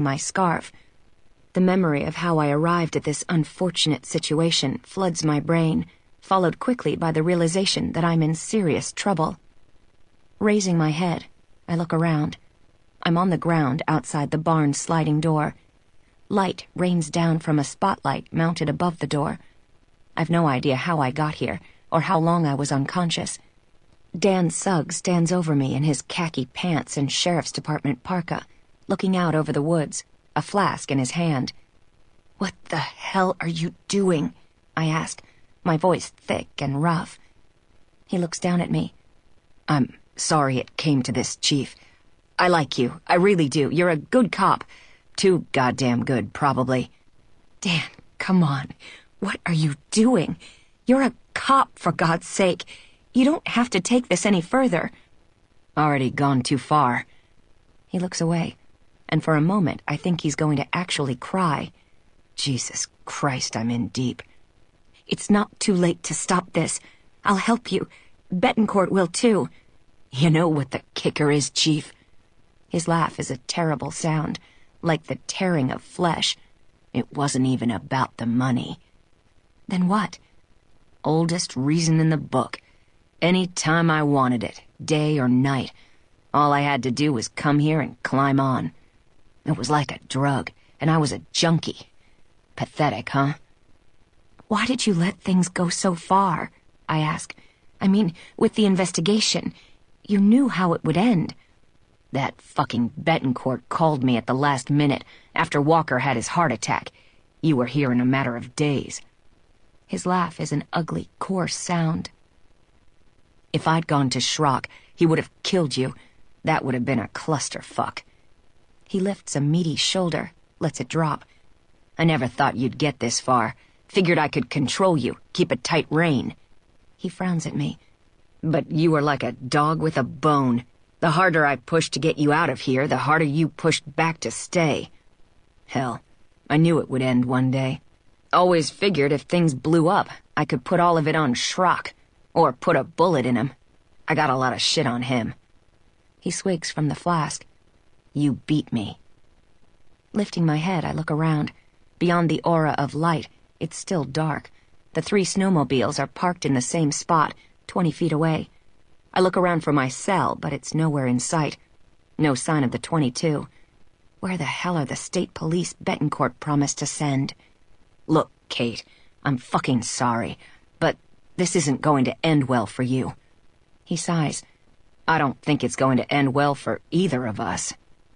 my scarf. The memory of how I arrived at this unfortunate situation floods my brain, followed quickly by the realization that I'm in serious trouble. Raising my head, I look around. I'm on the ground outside the barn's sliding door. Light rains down from a spotlight mounted above the door. I've no idea how I got here, or how long I was unconscious. Dan Suggs stands over me in his khaki pants and Sheriff's Department parka, looking out over the woods, a flask in his hand. "What the hell are you doing?" I ask, my voice thick and rough. He looks down at me. "I'm sorry it came to this, Chief. I like you, I really do. You're a good cop. Too goddamn good, probably." "Dan, come on. What are you doing? You're a cop, for God's sake. You don't have to take this any further." "Already gone too far." He looks away, and for a moment I think he's going to actually cry. Jesus Christ, I'm in deep. "It's not too late to stop this. I'll help you. Betancourt will too." "You know what the kicker is, Chief?" His laugh is a terrible sound, like the tearing of flesh. "It wasn't even about the money." "Then what?" "Oldest reason in the book. Any time I wanted it, day or night. All I had to do was come here and climb on. It was like a drug, and I was a junkie. Pathetic, huh?" "Why did you let things go so far?" I ask. "I mean, with the investigation. You knew how it would end." "That fucking Betancourt called me at the last minute, after Walker had his heart attack. You were here in a matter of days." His laugh is an ugly, coarse sound. "If I'd gone to Schrock, he would have killed you. That would have been a clusterfuck." He lifts a meaty shoulder, lets it drop. "I never thought you'd get this far. Figured I could control you, keep a tight rein." He frowns at me. "But you were like a dog with a bone. The harder I pushed to get you out of here, the harder you pushed back to stay. Hell, I knew it would end one day. Always figured if things blew up, I could put all of it on Schrock, or put a bullet in him. I got a lot of shit on him." He swigs from the flask. "You beat me." Lifting my head, I look around. Beyond the aura of light, it's still dark. The 3 snowmobiles are parked in the same spot, 20 feet away. I look around for my cell, but it's nowhere in sight. No sign of the 22. Where the hell are the state police Betancourt promised to send? "Look, Kate, I'm fucking sorry, but this isn't going to end well for you." He sighs. "I don't think it's going to end well for either of us."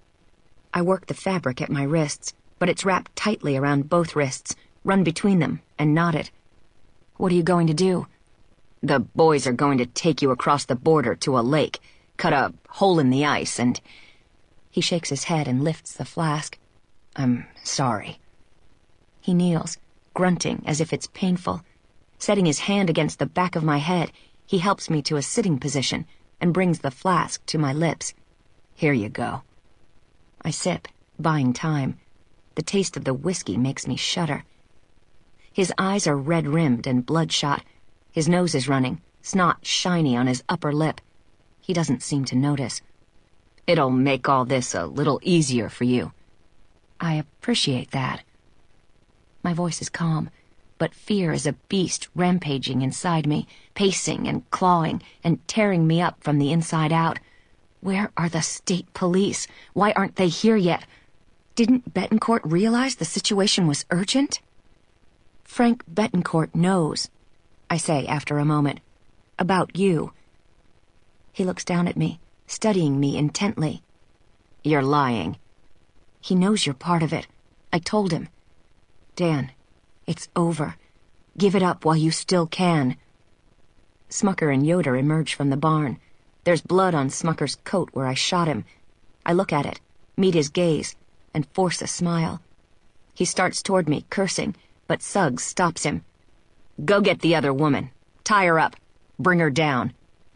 I work the fabric at my wrists, but it's wrapped tightly around both wrists, run between them, and knotted. "What are you going to do?" "The boys are going to take you across the border to a lake, cut a hole in the ice, and..." He shakes his head and lifts the flask. "I'm sorry." He kneels, grunting as if it's painful. Setting his hand against the back of my head, he helps me to a sitting position and brings the flask to my lips. "Here you go." I sip, buying time. The taste of the whiskey makes me shudder. His eyes are red-rimmed and bloodshot. His nose is running, snot shiny on his upper lip. He doesn't seem to notice. "It'll make all this a little easier for you." I appreciate that. My voice is calm, but fear is a beast rampaging inside me, pacing and clawing and tearing me up from the inside out. Where are the state police? Why aren't they here yet? Didn't Betancourt realize the situation was urgent? "Frank Betancourt knows," I say after a moment, "about you." He looks down at me, studying me intently. "You're lying." "He knows you're part of it. I told him." "Dan, it's over. Give it up while you still can." Smucker and Yoder emerge from the barn. There's blood on Smucker's coat where I shot him. I look at it, meet his gaze, and force a smile. He starts toward me, cursing, but Suggs stops him. "Go get the other woman. Tie her up. Bring her down."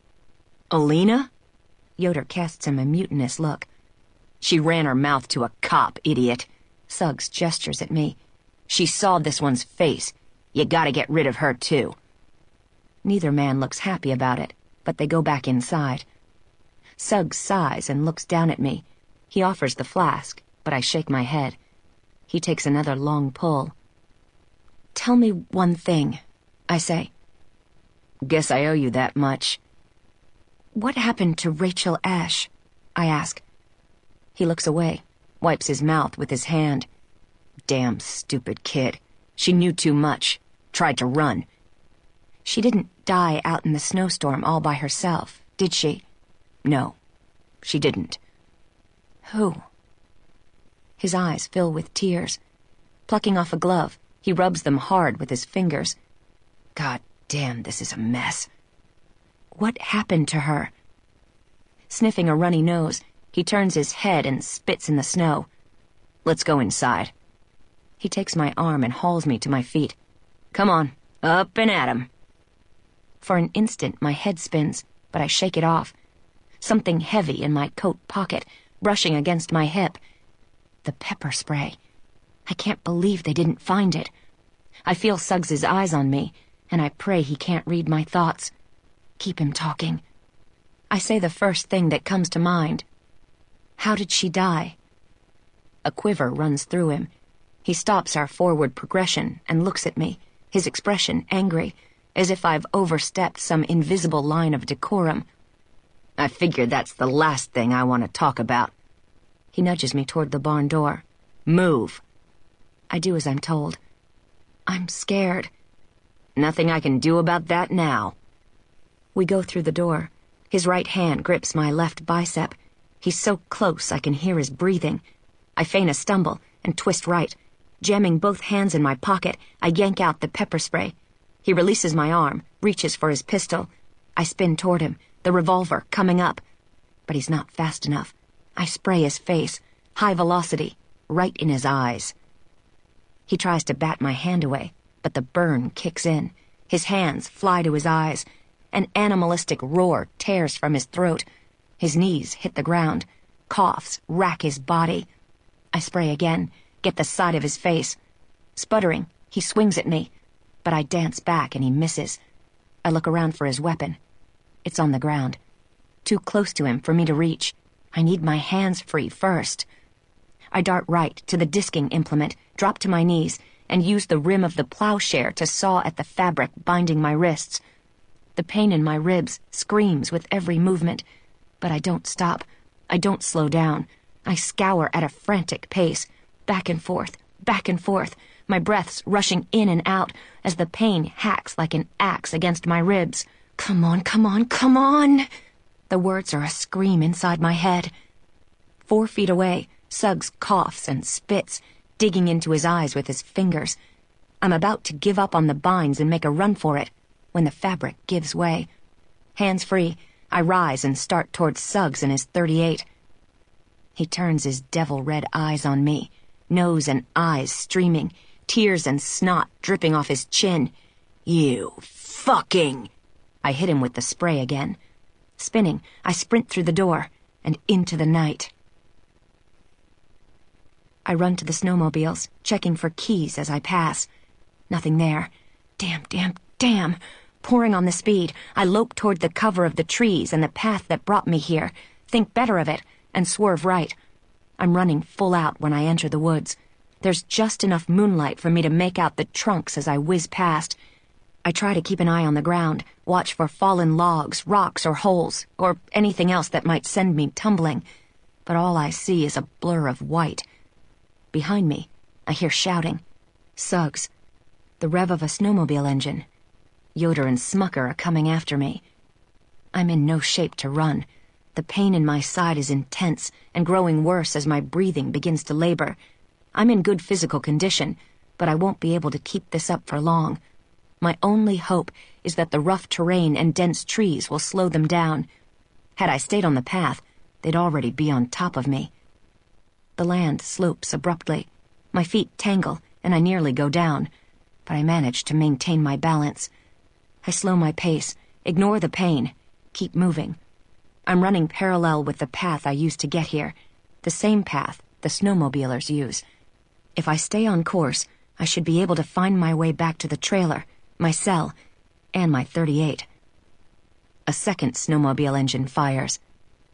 "Alina?" Yoder casts him a mutinous look. "She ran her mouth to a cop, idiot." Suggs gestures at me. "She saw this one's face. You gotta get rid of her, too." Neither man looks happy about it, but they go back inside. Suggs sighs and looks down at me. He offers the flask, but I shake my head. He takes another long pull. "Tell me one thing," I say. "Guess I owe you that much." "What happened to Rachel Ash?" I ask. He looks away, wipes his mouth with his hand. "Damn stupid kid. She knew too much. Tried to run." "She didn't die out in the snowstorm all by herself, did she?" "No, she didn't." "Who?" His eyes fill with tears. Plucking off a glove, he rubs them hard with his fingers. "God damn, this is a mess." "What happened to her?" Sniffing a runny nose, he turns his head and spits in the snow. "Let's go inside." He takes my arm and hauls me to my feet. "Come on, up and at 'em." For an instant, my head spins, but I shake it off. Something heavy in my coat pocket, brushing against my hip. The pepper spray. I can't believe they didn't find it. I feel Suggs's eyes on me, and I pray he can't read my thoughts. Keep him talking. I say the first thing that comes to mind. "How did she die?" A quiver runs through him. He stops our forward progression and looks at me, his expression angry, as if I've overstepped some invisible line of decorum. "I figure that's the last thing I want to talk about." He nudges me toward the barn door. "Move." I do as I'm told. I'm scared. "Nothing I can do about that now." We go through the door. His right hand grips my left bicep. He's so close I can hear his breathing. I feign a stumble and twist right. Jamming both hands in my pocket, I yank out the pepper spray. He releases my arm, reaches for his pistol. I spin toward him, the revolver coming up. But he's not fast enough. I spray his face, high velocity, right in his eyes. He tries to bat my hand away, but the burn kicks in. His hands fly to his eyes. An animalistic roar tears from his throat. His knees hit the ground. Coughs rack his body. I spray again, get the side of his face. Sputtering, he swings at me, but I dance back and he misses. I look around for his weapon. It's on the ground. Too close to him for me to reach. I need my hands free first. I dart right to the disking implement, drop to my knees, and use the rim of the plowshare to saw at the fabric binding my wrists. The pain in my ribs screams with every movement, but I don't stop. I don't slow down. I scour at a frantic pace, back and forth, my breaths rushing in and out as the pain hacks like an axe against my ribs. "Come on, come on, come on!" The words are a scream inside my head. 4 feet away, Suggs coughs and spits, digging into his eyes with his fingers. I'm about to give up on the binds and make a run for it, when the fabric gives way. Hands free, I rise and start towards Suggs and his .38. He turns his devil-red eyes on me, nose and eyes streaming, tears and snot dripping off his chin. "You fucking..." I hit him with the spray again. Spinning, I sprint through the door and into the night. I run to the snowmobiles, checking for keys as I pass. Nothing there. Damn. Pouring on the speed, I lope toward the cover of the trees and the path that brought me here, think better of it, and swerve right. I'm running full out when I enter the woods. There's just enough moonlight for me to make out the trunks as I whiz past. I try to keep an eye on the ground, watch for fallen logs, rocks, or holes, or anything else that might send me tumbling. But all I see is a blur of white. Behind me, I hear shouting. Suggs. The rev of a snowmobile engine. Yoder and Smucker are coming after me. I'm in no shape to run. The pain in my side is intense and growing worse as my breathing begins to labor. I'm in good physical condition, but I won't be able to keep this up for long. My only hope is that the rough terrain and dense trees will slow them down. Had I stayed on the path, they'd already be on top of me. The land slopes abruptly. My feet tangle, and I nearly go down, but I manage to maintain my balance. I slow my pace, ignore the pain, keep moving. I'm running parallel with the path I used to get here, the same path the snowmobilers use. If I stay on course, I should be able to find my way back to the trailer, my cell, and my .38. A second snowmobile engine fires.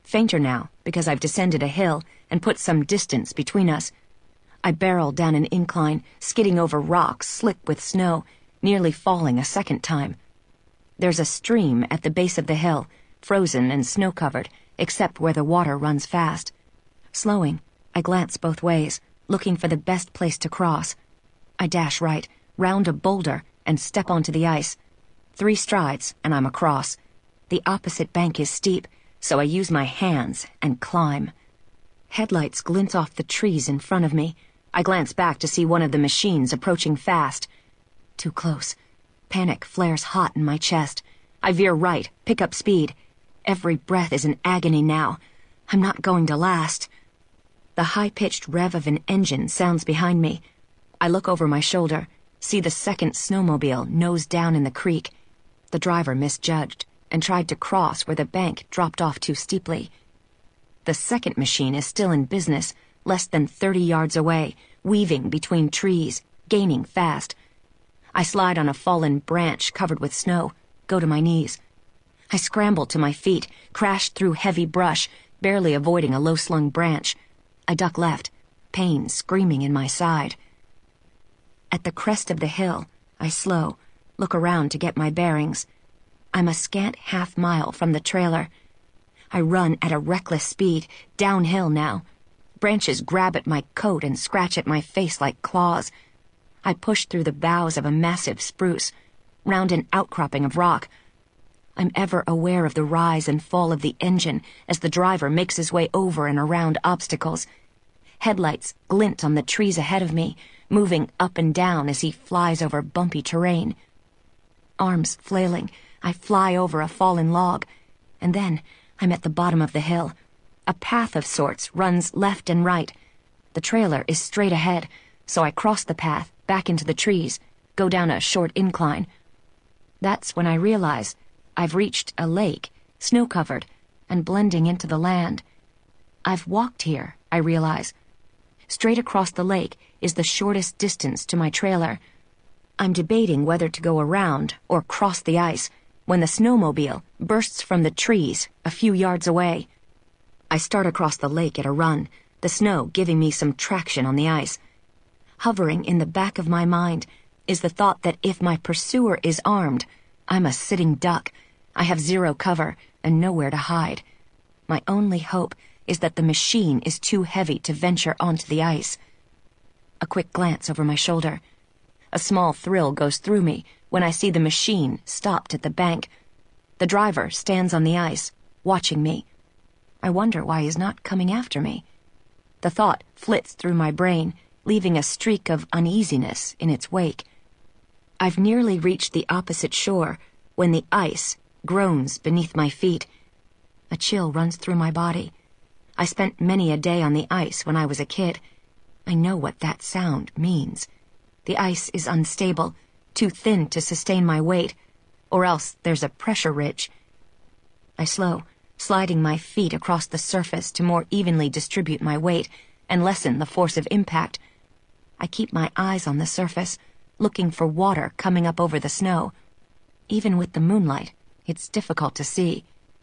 fainter now because I've descended a hill and put some distance between us. I barrel down an incline, skidding over rocks slick with snow, nearly falling a second time. There's a stream at the base of the hill, frozen and snow-covered, except where the water runs fast. Slowing, I glance both ways, looking for the best place to cross. I dash right, round a boulder, and step onto the ice. 3 strides, and I'm across. The opposite bank is steep, so I use my hands and climb. Headlights glint off the trees in front of me. I glance back to see one of the machines approaching fast. Too close. Panic flares hot in my chest. I veer right, pick up speed. Every breath is an agony now. I'm not going to last. The high-pitched rev of an engine sounds behind me. I look over my shoulder, see the second snowmobile nose down in the creek. The driver misjudged and tried to cross where the bank dropped off too steeply. The second machine is still in business, less than 30 yards away, weaving between trees, gaining fast. I slide on a fallen branch covered with snow, go to my knees. I scramble to my feet, crash through heavy brush, barely avoiding a low-slung branch. I duck left, pain screaming in my side. At the crest of the hill, I slow, look around to get my bearings. I'm a scant half-mile from the trailer. I run at a reckless speed, downhill now. Branches grab at my coat and scratch at my face like claws. I push through the boughs of a massive spruce, round an outcropping of rock. I'm ever aware of the rise and fall of the engine as the driver makes his way over and around obstacles. Headlights glint on the trees ahead of me, moving up and down as he flies over bumpy terrain. Arms flailing, I fly over a fallen log, and then I'm at the bottom of the hill. A path of sorts runs left and right. The trailer is straight ahead, so I cross the path, back into the trees, go down a short incline. That's when I realize I've reached a lake, snow-covered, and blending into the land. I've walked here, I realize. Straight across the lake is the shortest distance to my trailer. I'm debating whether to go around or cross the ice when the snowmobile bursts from the trees a few yards away. I start across the lake at a run, the snow giving me some traction on the ice. Hovering in the back of my mind is the thought that if my pursuer is armed, I'm a sitting duck. I have zero cover and nowhere to hide. My only hope is that the machine is too heavy to venture onto the ice. A quick glance over my shoulder. A small thrill goes through me when I see the machine stopped at the bank. The driver stands on the ice, watching me. I wonder why he's not coming after me. The thought flits through my brain, leaving a streak of uneasiness in its wake. I've nearly reached the opposite shore when the ice groans beneath my feet. A chill runs through my body. I spent many a day on the ice when I was a kid. I know what that sound means. The ice is unstable, too thin to sustain my weight, or else there's a pressure ridge. I slow, sliding my feet across the surface to more evenly distribute my weight and lessen the force of impact. I keep my eyes on the surface, looking for water coming up over the snow. Even with the moonlight, it's difficult to see.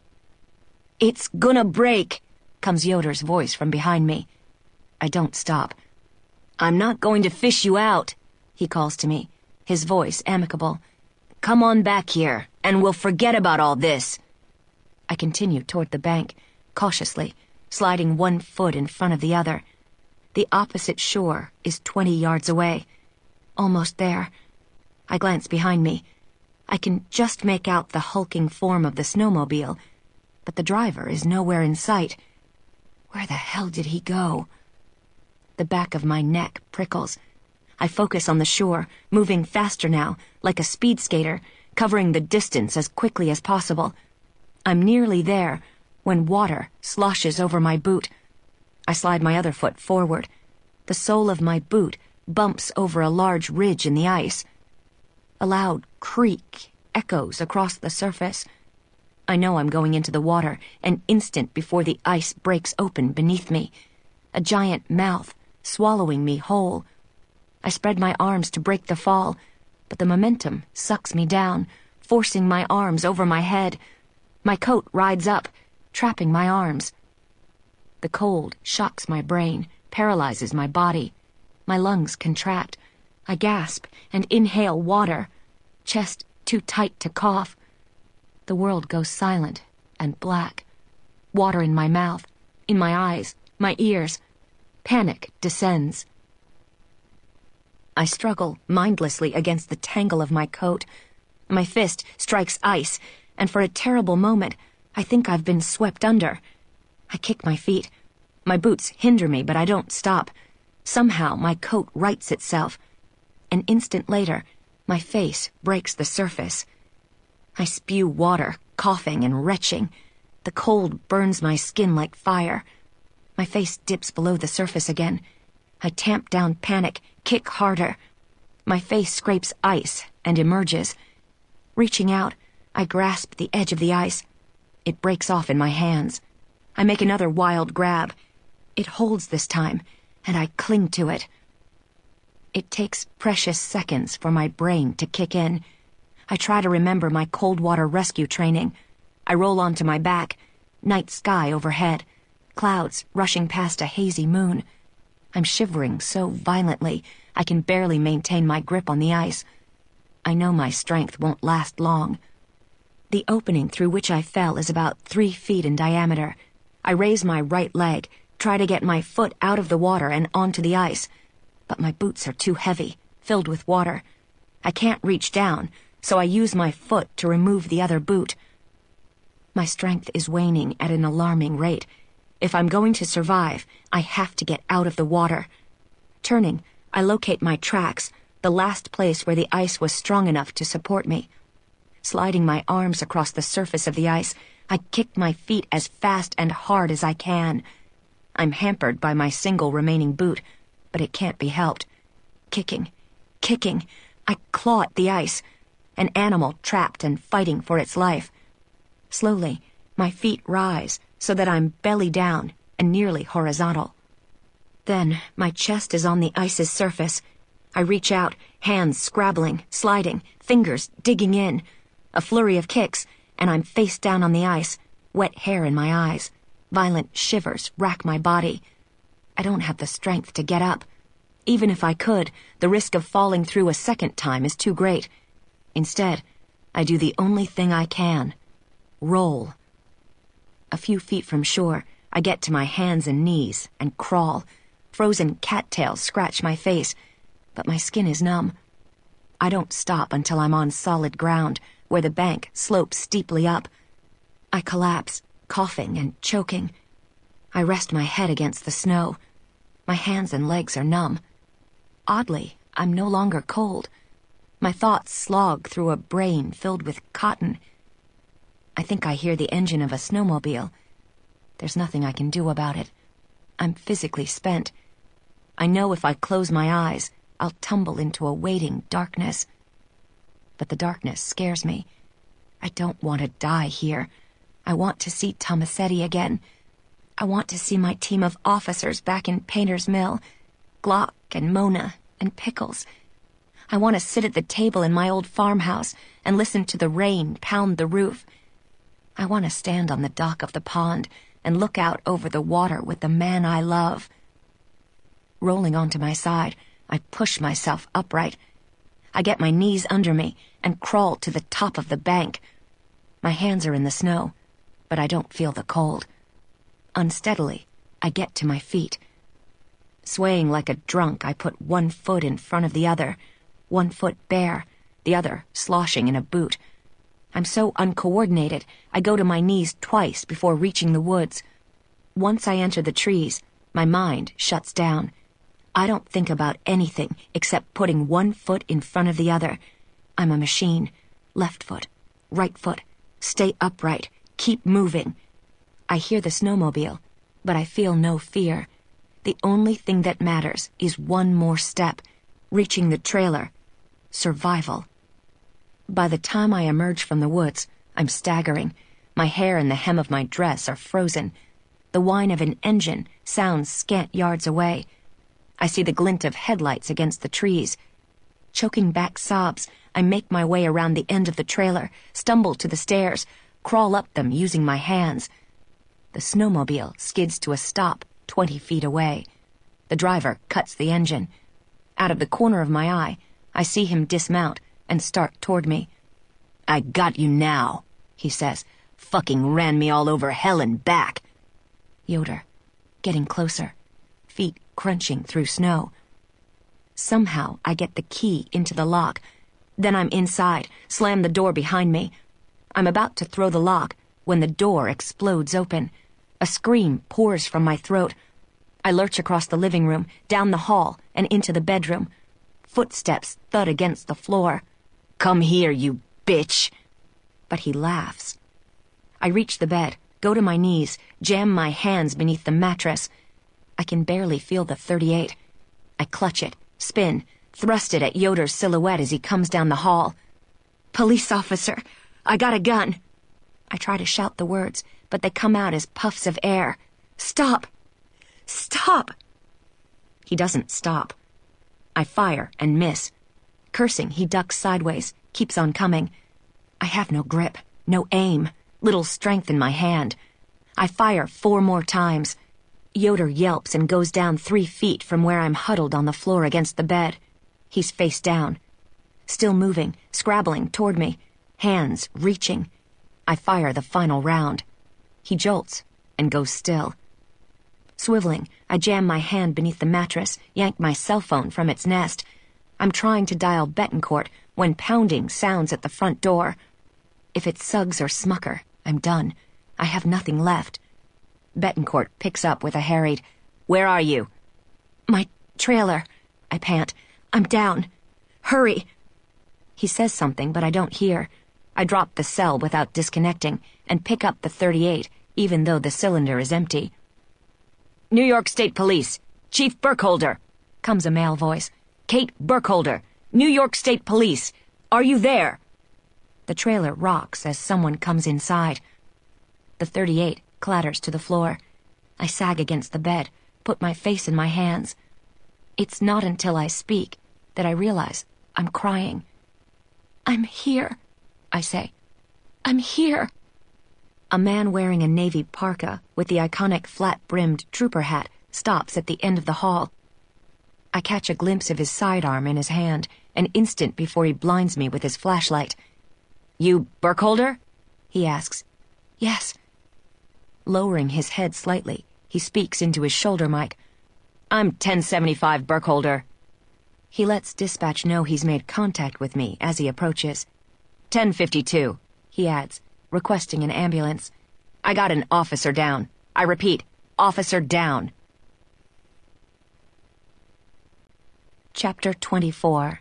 "It's gonna break," comes Yoder's voice from behind me. I don't stop. "I'm not going to fish you out," he calls to me, his voice amicable. "Come on back here, and we'll forget about all this." I continue toward the bank, cautiously, sliding one foot in front of the other. The opposite shore is 20 yards away. Almost there. I glance behind me. I can just make out the hulking form of the snowmobile, but the driver is nowhere in sight. Where the hell did he go? The back of my neck prickles. I focus on the shore, moving faster now, like a speed skater, covering the distance as quickly as possible. I'm nearly there when water sloshes over my boot. I slide my other foot forward. The sole of my boot bumps over a large ridge in the ice. A loud creak echoes across the surface. I know I'm going into the water an instant before the ice breaks open beneath me, a giant mouth swallowing me whole. I spread my arms to break the fall, but the momentum sucks me down, forcing my arms over my head. My coat rides up. trapping my arms. The cold shocks my brain, paralyzes my body. My lungs contract. I gasp and inhale water, chest too tight to cough. The world goes silent and black. Water in my mouth, in my eyes, my ears. Panic descends. I struggle mindlessly against the tangle of my coat. My fist strikes ice, and for a terrible moment, I think I've been swept under. I kick my feet. My boots hinder me, but I don't stop. Somehow, my coat rights itself. An instant later, my face breaks the surface. I spew water, coughing and retching. The cold burns my skin like fire. My face dips below the surface again. I tamp down panic, kick harder. My face scrapes ice and emerges. Reaching out, I grasp the edge of the ice. It breaks off in my hands. I make another wild grab. It holds this time, and I cling to it. It takes precious seconds for my brain to kick in. I try to remember my cold water rescue training. I roll onto my back. Night sky overhead. Clouds rushing past a hazy moon. I'm shivering so violently I can barely maintain my grip on the ice. I know my strength won't last long. The opening through which I fell is about 3 feet in diameter. I raise my right leg, try to get my foot out of the water and onto the ice. But my boots are too heavy, filled with water. I can't reach down, so I use my foot to remove the other boot. My strength is waning at an alarming rate. If I'm going to survive, I have to get out of the water. Turning, I locate my tracks, the last place where the ice was strong enough to support me. Sliding my arms across the surface of the ice, I kick my feet as fast and hard as I can. I'm hampered by my single remaining boot, but it can't be helped. Kicking, I claw at the ice, an animal trapped and fighting for its life. Slowly, my feet rise so that I'm belly down and nearly horizontal. Then, my chest is on the ice's surface. I reach out, hands scrabbling, sliding, fingers digging in. A flurry of kicks, and I'm face down on the ice, wet hair in my eyes. Violent shivers rack my body. I don't have the strength to get up. Even if I could, the risk of falling through a second time is too great. Instead, I do the only thing I can. Roll. A few feet from shore, I get to my hands and knees and crawl. Frozen cattails scratch my face, but my skin is numb. I don't stop until I'm on solid ground, where the bank slopes steeply up. I collapse, coughing and choking. I rest my head against the snow. My hands and legs are numb. Oddly, I'm no longer cold. My thoughts slog through a brain filled with cotton. I think I hear the engine of a snowmobile. There's nothing I can do about it. I'm physically spent. I know if I close my eyes, I'll tumble into a waiting darkness. But the darkness scares me. I don't want to die here. I want to see Tomasetti again. I want to see my team of officers back in Painter's Mill, Glock and Mona and Pickles. I want to sit at the table in my old farmhouse and listen to the rain pound the roof. I want to stand on the dock of the pond and look out over the water with the man I love. Rolling onto my side, I push myself upright. I get my knees under me and crawl to the top of the bank. My hands are in the snow, but I don't feel the cold. Unsteadily, I get to my feet. Swaying like a drunk, I put one foot in front of the other, one foot bare, the other sloshing in a boot. I'm so uncoordinated, I go to my knees twice before reaching the woods. Once I enter the trees, my mind shuts down. I don't think about anything except putting one foot in front of the other. I'm a machine. Left foot, right foot, stay upright, keep moving. I hear the snowmobile, but I feel no fear. The only thing that matters is one more step, reaching the trailer. Survival. By the time I emerge from the woods, I'm staggering. My hair and the hem of my dress are frozen. The whine of an engine sounds scant yards away. I see the glint of headlights against the trees. Choking back sobs, I make my way around the end of the trailer, stumble to the stairs, crawl up them using my hands. The snowmobile skids to a stop 20 feet away. The driver cuts the engine. Out of the corner of my eye, I see him dismount and start toward me. "I got you now," he says. "Fucking ran me all over hell and back." Yoder, getting closer, feet crunching through snow. Somehow I get the key into the lock. Then I'm inside, slam the door behind me. I'm about to throw the lock when the door explodes open. A scream pours from my throat. I lurch across the living room, down the hall, and into the bedroom. Footsteps thud against the floor. "Come here, you bitch!" But he laughs. I reach the bed, go to my knees, jam my hands beneath the mattress. I can barely feel the .38. I clutch it, spin, thrust it at Yoder's silhouette as he comes down the hall. "Police officer, I got a gun." I try to shout the words, but they come out as puffs of air. "Stop! Stop!" He doesn't stop. I fire and miss. Cursing, he ducks sideways, keeps on coming. I have no grip, no aim, little strength in my hand. I fire 4 more times. Yoder yelps and goes down 3 feet from where I'm huddled on the floor against the bed. He's face down. Still moving, scrabbling toward me, hands reaching. I fire the final round. He jolts and goes still. Swiveling, I jam my hand beneath the mattress, yank my cell phone from its nest. I'm trying to dial Betancourt when pounding sounds at the front door. If it's Suggs or Smucker, I'm done. I have nothing left. Betancourt picks up with a harried, "Where are you?" "My trailer," I pant. "I'm down. Hurry." He says something, but I don't hear. I drop the cell without disconnecting and pick up the .38, even though the cylinder is empty. "New York State Police, Chief Burkholder," comes a male voice. "Kate Burkholder, New York State Police. Are you there?" The trailer rocks as someone comes inside. The .38 clatters to the floor. I sag against the bed, put my face in my hands. It's not until I speak that I realize I'm crying. "I'm here," I say. "I'm here." A man wearing a navy parka with the iconic flat-brimmed trooper hat stops at the end of the hall. I catch a glimpse of his sidearm in his hand, an instant before he blinds me with his flashlight. "You Burkholder?" he asks. "Yes." Lowering his head slightly, he speaks into his shoulder mic. "I'm 1075 Burkholder." He lets dispatch know he's made contact with me as he approaches. 1052, he adds, requesting an ambulance. "I got an officer down. I repeat, officer down." Chapter 24.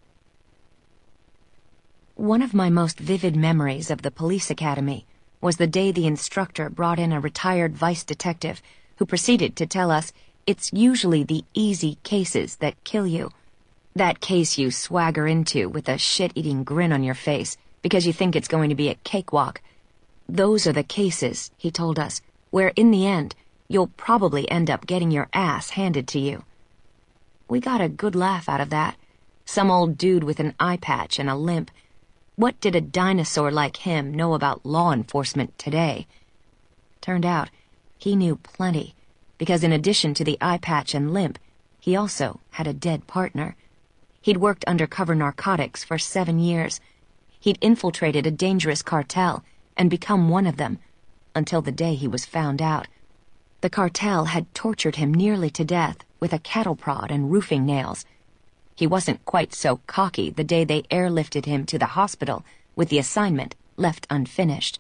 One of my most vivid memories of the police academy was the day the instructor brought in a retired vice detective who proceeded to tell us it's usually the easy cases that kill you. That case you swagger into with a shit-eating grin on your face because you think it's going to be a cakewalk. Those are the cases, he told us, where in the end, you'll probably end up getting your ass handed to you. We got a good laugh out of that. Some old dude with an eye patch and a limp. What did a dinosaur like him know about law enforcement today? Turned out, he knew plenty, because in addition to the eye patch and limp, he also had a dead partner. He'd worked undercover narcotics for 7 years. He'd infiltrated a dangerous cartel and become one of them, until the day he was found out. The cartel had tortured him nearly to death with a cattle prod and roofing nails. He wasn't quite so cocky the day they airlifted him to the hospital with the assignment left unfinished.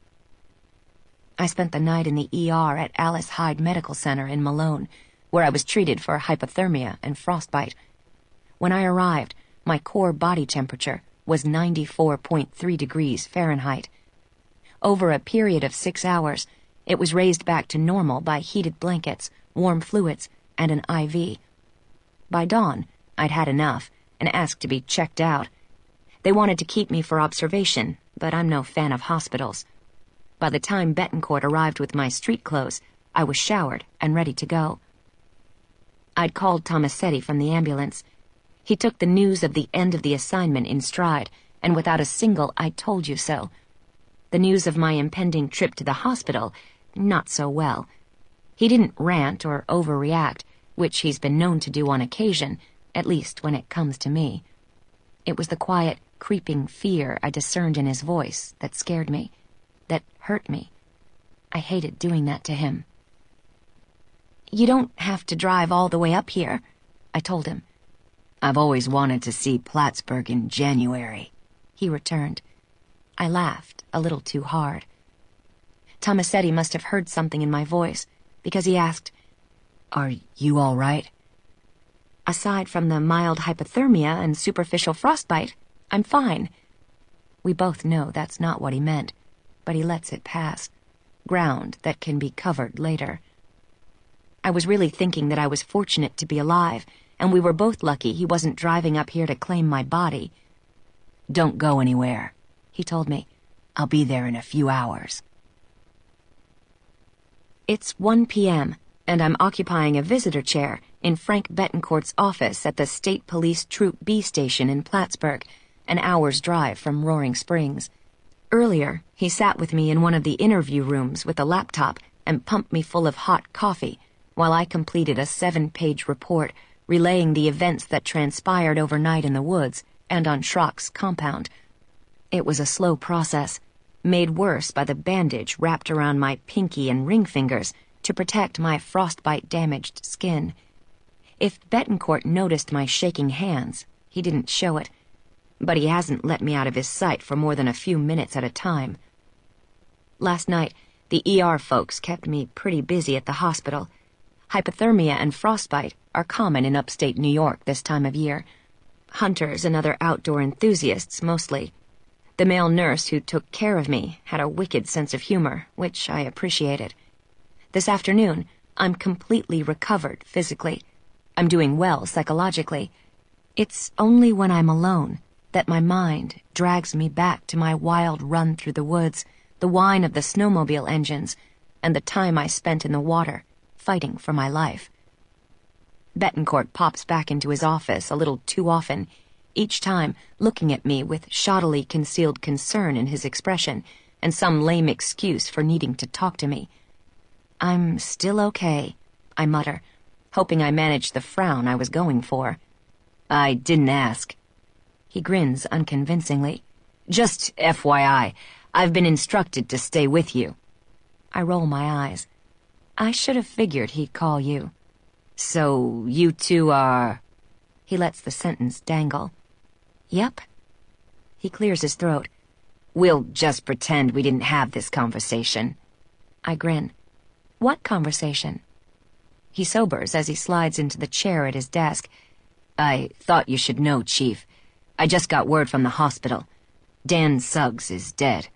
I spent the night in the ER at Alice Hyde Medical Center in Malone, where I was treated for hypothermia and frostbite. When I arrived, my core body temperature was 94.3 degrees Fahrenheit. Over a period of 6 hours, it was raised back to normal by heated blankets, warm fluids, and an IV. By dawn, I'd had enough and asked to be checked out. They wanted to keep me for observation, but I'm no fan of hospitals. By the time Betancourt arrived with my street clothes, I was showered and ready to go. I'd called Tomasetti from the ambulance. He took the news of the end of the assignment in stride, and without a single "I told you so." The news of my impending trip to the hospital not so well. He didn't rant or overreact, which he's been known to do on occasion, at least when it comes to me. It was the quiet, creeping fear I discerned in his voice that scared me, that hurt me. I hated doing that to him. "You don't have to drive all the way up here," I told him. "I've always wanted to see Plattsburgh in January," he returned. I laughed a little too hard. Tomasetti must have heard something in my voice, because he asked, "Are you all right?" "Aside from the mild hypothermia and superficial frostbite, I'm fine." We both know that's not what he meant, but he lets it pass. Ground that can be covered later. I was really thinking that I was fortunate to be alive, and we were both lucky he wasn't driving up here to claim my body. "Don't go anywhere," he told me. "I'll be there in a few hours." It's 1 p.m., and I'm occupying a visitor chair in Frank Betancourt's office at the State Police Troop B station in Plattsburgh, an hour's drive from Roaring Springs. Earlier, he sat with me in one of the interview rooms with a laptop and pumped me full of hot coffee while I completed a 7-page report relaying the events that transpired overnight in the woods and on Schrock's compound. It was a slow process, made worse by the bandage wrapped around my pinky and ring fingers to protect my frostbite-damaged skin. If Betancourt noticed my shaking hands, he didn't show it, but he hasn't let me out of his sight for more than a few minutes at a time. Last night, the ER folks kept me pretty busy at the hospital. Hypothermia and frostbite are common in upstate New York this time of year. Hunters and other outdoor enthusiasts, mostly. The male nurse who took care of me had a wicked sense of humor, which I appreciated. This afternoon, I'm completely recovered physically. I'm doing well psychologically. It's only when I'm alone that my mind drags me back to my wild run through the woods, the whine of the snowmobile engines, and the time I spent in the water, fighting for my life. Betancourt pops back into his office a little too often, each time looking at me with shoddily concealed concern in his expression and some lame excuse for needing to talk to me. "I'm still okay," I mutter, hoping I managed the frown I was going for. "I didn't ask." He grins unconvincingly. "Just FYI, I've been instructed to stay with you." I roll my eyes. I should have figured he'd call you. "So, you two are—" He lets the sentence dangle. "Yep." He clears his throat. "We'll just pretend we didn't have this conversation." I grin. "What conversation?" He sobers as he slides into the chair at his desk. "I thought you should know, Chief. I just got word from the hospital. Dan Suggs is dead."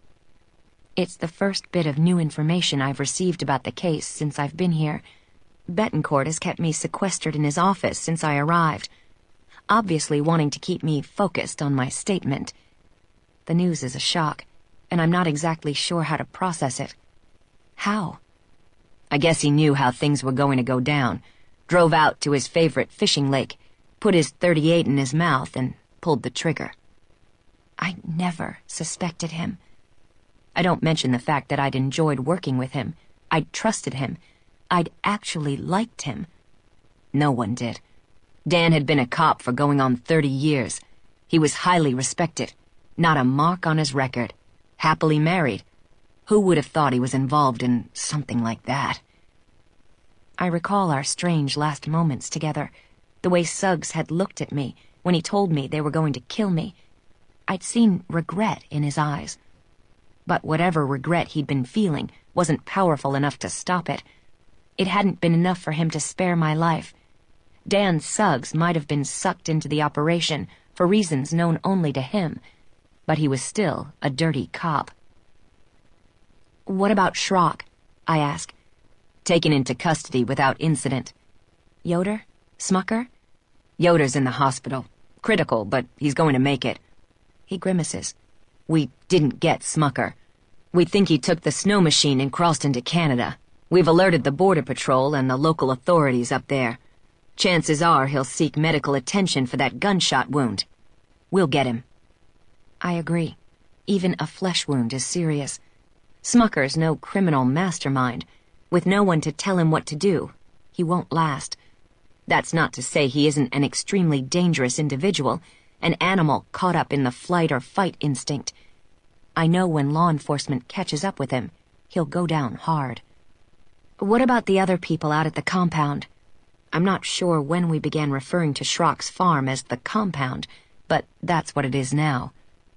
It's the first bit of new information I've received about the case since I've been here. Betancourt has kept me sequestered in his office since I arrived, obviously wanting to keep me focused on my statement. The news is a shock, and I'm not exactly sure how to process it. How? I guess he knew how things were going to go down, drove out to his favorite fishing lake, put his .38 in his mouth, and pulled the trigger. I never suspected him. I don't mention the fact that I'd enjoyed working with him. I'd trusted him. I'd actually liked him. No one did. Dan had been a cop for going on 30 years. He was highly respected. Not a mark on his record. Happily married. Who would have thought he was involved in something like that? I recall our strange last moments together, the way Suggs had looked at me when he told me they were going to kill me. I'd seen regret in his eyes. But whatever regret he'd been feeling wasn't powerful enough to stop it. It hadn't been enough for him to spare my life. Dan Suggs might have been sucked into the operation for reasons known only to him, but he was still a dirty cop. "What about Schrock?" I ask. "Taken into custody without incident." "Yoder? Smucker?" "Yoder's in the hospital. Critical, but he's going to make it." He grimaces. "We didn't get Smucker. We think he took the snow machine and crossed into Canada. We've alerted the Border Patrol and the local authorities up there. Chances are he'll seek medical attention for that gunshot wound. We'll get him." I agree. Even a flesh wound is serious. Smucker's no criminal mastermind. With no one to tell him what to do, he won't last. That's not to say he isn't an extremely dangerous individual, an animal caught up in the flight or fight instinct. I know when law enforcement catches up with him, he'll go down hard. What about the other people out at the compound? I'm not sure when we began referring to Schrock's farm as the compound, but that's what it is now.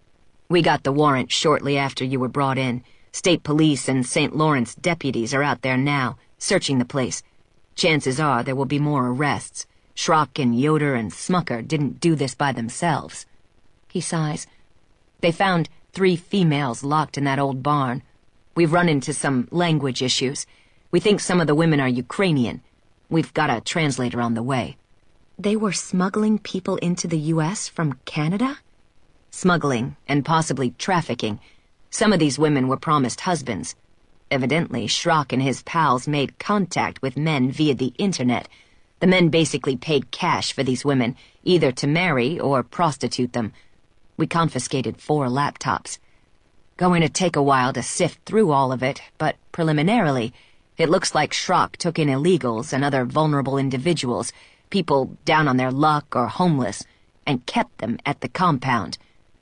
We got the warrant shortly after you were brought in. State police and St. Lawrence deputies are out there now, searching the place. Chances are there will be more arrests. Schrock and Yoder and Smucker didn't do this by themselves. He sighs. They found 3 females locked in that old barn. We've run into some language issues. We think some of the women are Ukrainian. We've got a translator on the way. They were smuggling people into the U.S. from Canada? Smuggling and possibly trafficking. Some of these women were promised husbands. Evidently, Schrock and his pals made contact with men via the internet. The men basically paid cash for these women, either to marry or prostitute them. We confiscated 4 laptops. Going to take a while to sift through all of it, but preliminarily, it looks like Schrock took in illegals and other vulnerable individuals, people down on their luck or homeless, and kept them at the compound.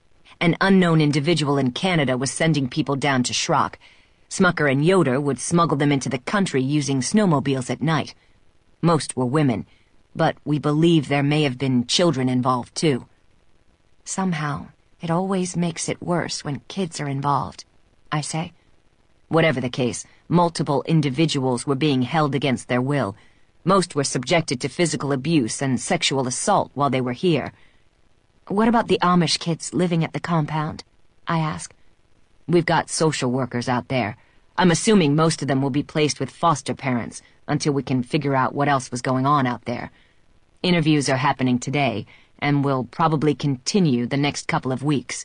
An unknown individual in Canada was sending people down to Schrock. Smucker and Yoder would smuggle them into the country using snowmobiles at night. Most were women, but we believe there may have been children involved too. Somehow, it always makes it worse when kids are involved, I say. Whatever the case, multiple individuals were being held against their will. Most were subjected to physical abuse and sexual assault while they were here. What about the Amish kids living at the compound? I ask. We've got social workers out there. I'm assuming most of them will be placed with foster parents until we can figure out what else was going on out there. Interviews are happening today, and will probably continue the next couple of weeks.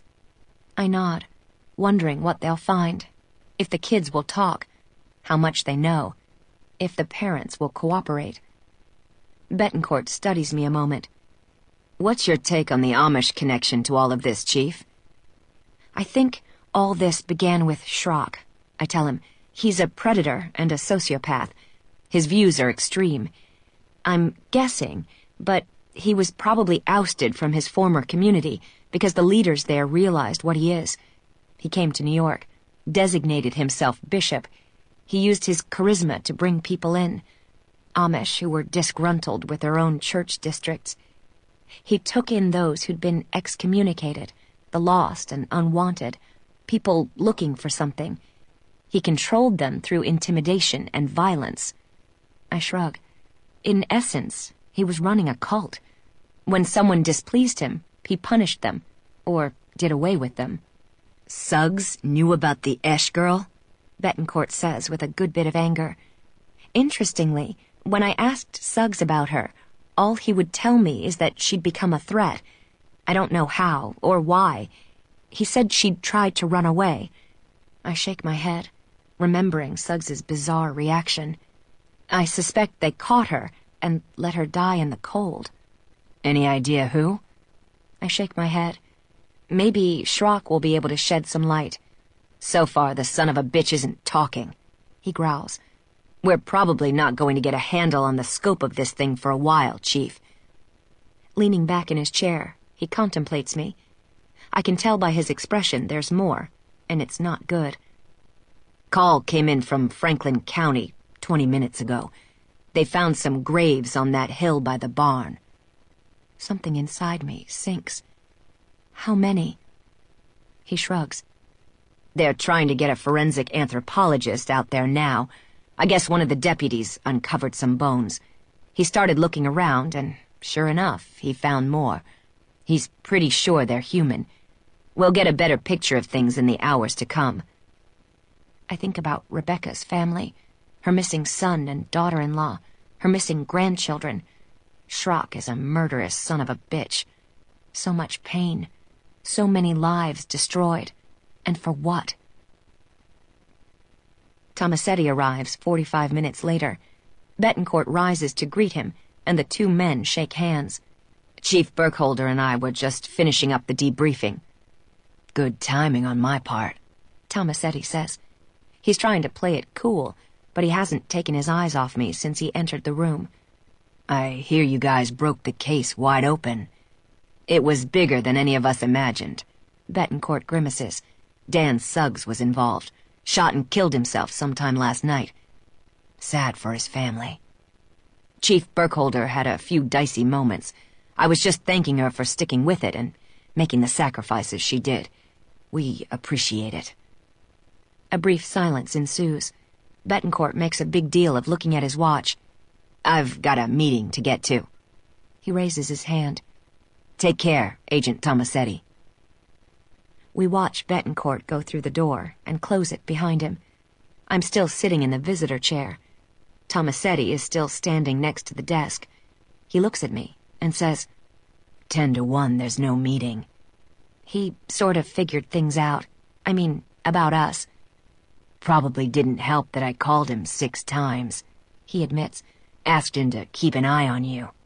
I nod, wondering what they'll find. If the kids will talk, how much they know, if the parents will cooperate. Betancourt studies me a moment. What's your take on the Amish connection to all of this, Chief? I think all this began with Schrock. I tell him he's a predator and a sociopath. His views are extreme. I'm guessing, but he was probably ousted from his former community because the leaders there realized what he is. He came to New York, designated himself bishop. He used his charisma to bring people in, Amish who were disgruntled with their own church districts. He took in those who'd been excommunicated, the lost and unwanted, people looking for something. He controlled them through intimidation and violence. I shrug. In essence, he was running a cult. When someone displeased him, he punished them, or did away with them. Suggs knew about the Esch girl? Betancourt says with a good bit of anger. Interestingly, when I asked Suggs about her, all he would tell me is that she'd become a threat. I don't know how or why. He said she'd tried to run away. I shake my head, remembering Suggs's bizarre reaction. I suspect they caught her and let her die in the cold. Any idea who? I shake my head. Maybe Schrock will be able to shed some light. So far, the son of a bitch isn't talking, he growls. We're probably not going to get a handle on the scope of this thing for a while, Chief. Leaning back in his chair, he contemplates me. I can tell by his expression there's more, and it's not good. Call came in from Franklin County 20 minutes ago. They found some graves on that hill by the barn. Something inside me sinks. How many? He shrugs. They're trying to get a forensic anthropologist out there now. I guess one of the deputies uncovered some bones. He started looking around, and sure enough, he found more. He's pretty sure they're human. We'll get a better picture of things in the hours to come. I think about Rebecca's family, her missing son and daughter-in-law, her missing grandchildren. Schrock is a murderous son of a bitch. So much pain, so many lives destroyed. And for what? Tomasetti arrives 45 minutes later. Betancourt rises to greet him, and the 2 men shake hands. Chief Burkholder and I were just finishing up the debriefing. Good timing on my part, Tomasetti says. He's trying to play it cool, but he hasn't taken his eyes off me since he entered the room. I hear you guys broke the case wide open. It was bigger than any of us imagined. Betancourt grimaces. Dan Suggs was involved. Shot and killed himself sometime last night. Sad for his family. Chief Burkholder had a few dicey moments. I was just thanking her for sticking with it and making the sacrifices she did. We appreciate it. A brief silence ensues. Betancourt makes a big deal of looking at his watch. I've got a meeting to get to. He raises his hand. Take care, Agent Tomasetti. We watch Betancourt go through the door and close it behind him. I'm still sitting in the visitor chair. Tomasetti is still standing next to the desk. He looks at me and says, 10 to 1, there's no meeting. He sort of figured things out. I mean, about us. Probably didn't help that I called him 6 times, he admits. Asked him to keep an eye on you.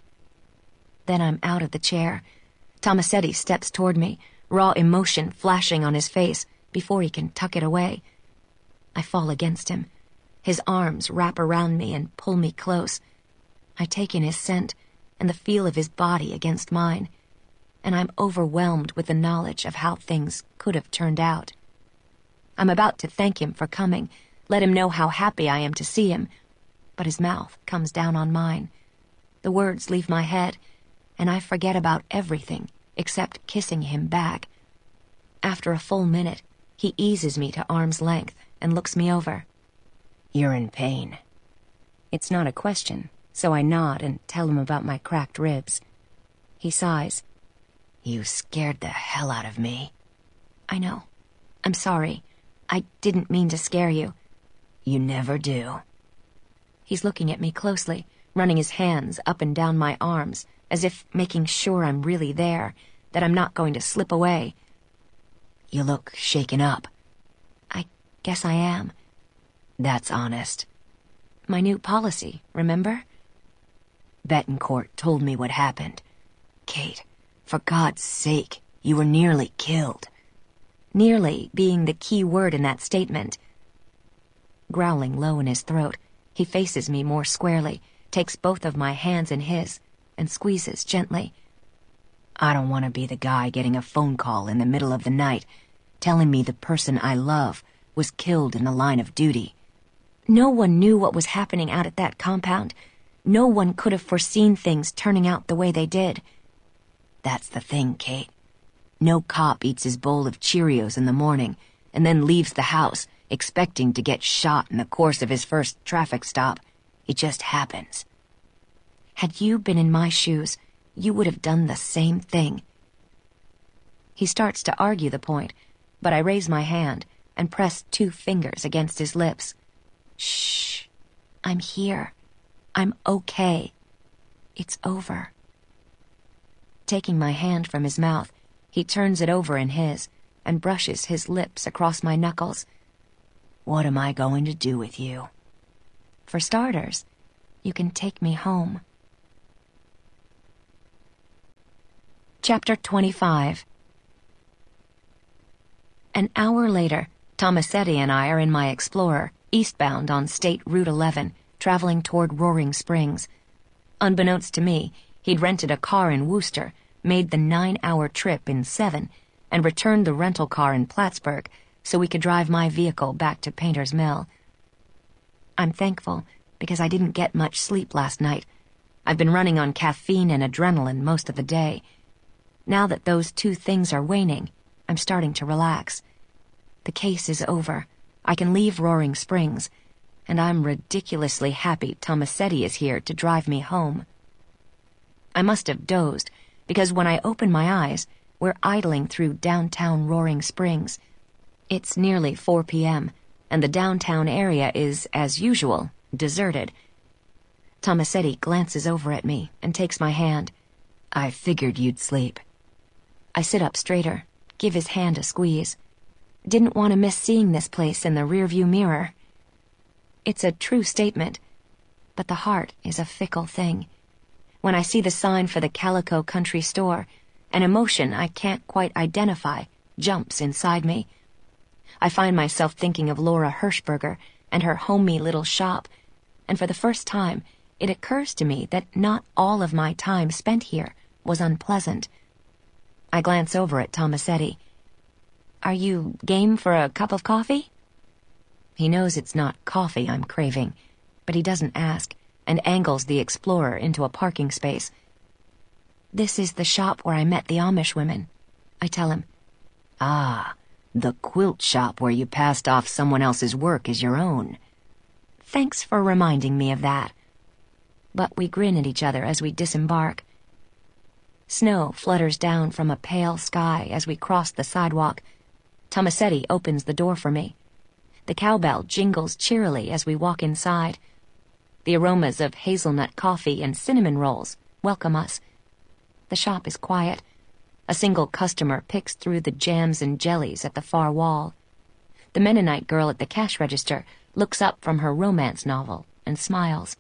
Then I'm out of the chair. Tomasetti steps toward me, raw emotion flashing on his face before he can tuck it away. I fall against him. His arms wrap around me and pull me close. I take in his scent and the feel of his body against mine, and I'm overwhelmed with the knowledge of how things could have turned out. I'm about to thank him for coming, let him know how happy I am to see him, but his mouth comes down on mine. The words leave my head, and I forget about everything except kissing him back. After a full minute, he eases me to arm's length and looks me over. You're in pain. It's not a question, so I nod and tell him about my cracked ribs. He sighs. You scared the hell out of me. I know. I'm sorry. I didn't mean to scare you. You never do. He's looking at me closely, running his hands up and down my arms, as if making sure I'm really there, that I'm not going to slip away. You look shaken up. I guess I am. That's honest. My new policy, remember? Betancourt told me what happened. Kate, for God's sake, you were nearly killed. Nearly being the key word in that statement. Growling low in his throat, he faces me more squarely, takes both of my hands in his, and squeezes gently. I don't want to be the guy getting a phone call in the middle of the night, telling me the person I love was killed in the line of duty. No one knew what was happening out at that compound. No one could have foreseen things turning out the way they did. That's the thing, Kate. No cop eats his bowl of Cheerios in the morning and then leaves the house expecting to get shot in the course of his first traffic stop. It just happens. Had you been in my shoes, you would have done the same thing. He starts to argue the point, but I raise my hand and press 2 fingers against his lips. Shh. I'm here. I'm okay. It's over. Taking my hand from his mouth, he turns it over in his and brushes his lips across my knuckles. What am I going to do with you? For starters, you can take me home. Chapter 25. An hour later, Tomasetti and I are in my Explorer, eastbound on State Route 11, traveling toward Roaring Springs. Unbeknownst to me, he'd rented a car in Wooster, made the 9-hour trip in 7, and returned the rental car in Plattsburgh so we could drive my vehicle back to Painter's Mill. I'm thankful because I didn't get much sleep last night. I've been running on caffeine and adrenaline most of the day. Now that those 2 things are waning, I'm starting to relax. The case is over. I can leave Roaring Springs, and I'm ridiculously happy Tomasetti is here to drive me home. I must have dozed, because when I open my eyes, we're idling through downtown Roaring Springs. It's nearly 4 p.m., and the downtown area is, as usual, deserted. Tomasetti glances over at me and takes my hand. I figured you'd sleep. I sit up straighter, give his hand a squeeze. Didn't want to miss seeing this place in the rearview mirror. It's a true statement, but the heart is a fickle thing. When I see the sign for the Calico Country Store, an emotion I can't quite identify jumps inside me. I find myself thinking of Laura Hirschberger and her homey little shop, and for the first time, it occurs to me that not all of my time spent here was unpleasant. I glance over at Tomasetti. "Are you game for a cup of coffee?" He knows it's not coffee I'm craving, but he doesn't ask, and angles the Explorer into a parking space. "This is the shop where I met the Amish women," I tell him. "Ah, the quilt shop where you passed off someone else's work as your own." Thanks for reminding me of that. But we grin at each other as we disembark. Snow flutters down from a pale sky as we cross the sidewalk. Tomasetti opens the door for me. The cowbell jingles cheerily as we walk inside. The aromas of hazelnut coffee and cinnamon rolls welcome us. The shop is quiet. A single customer picks through the jams and jellies at the far wall. The Mennonite girl at the cash register looks up from her romance novel and smiles.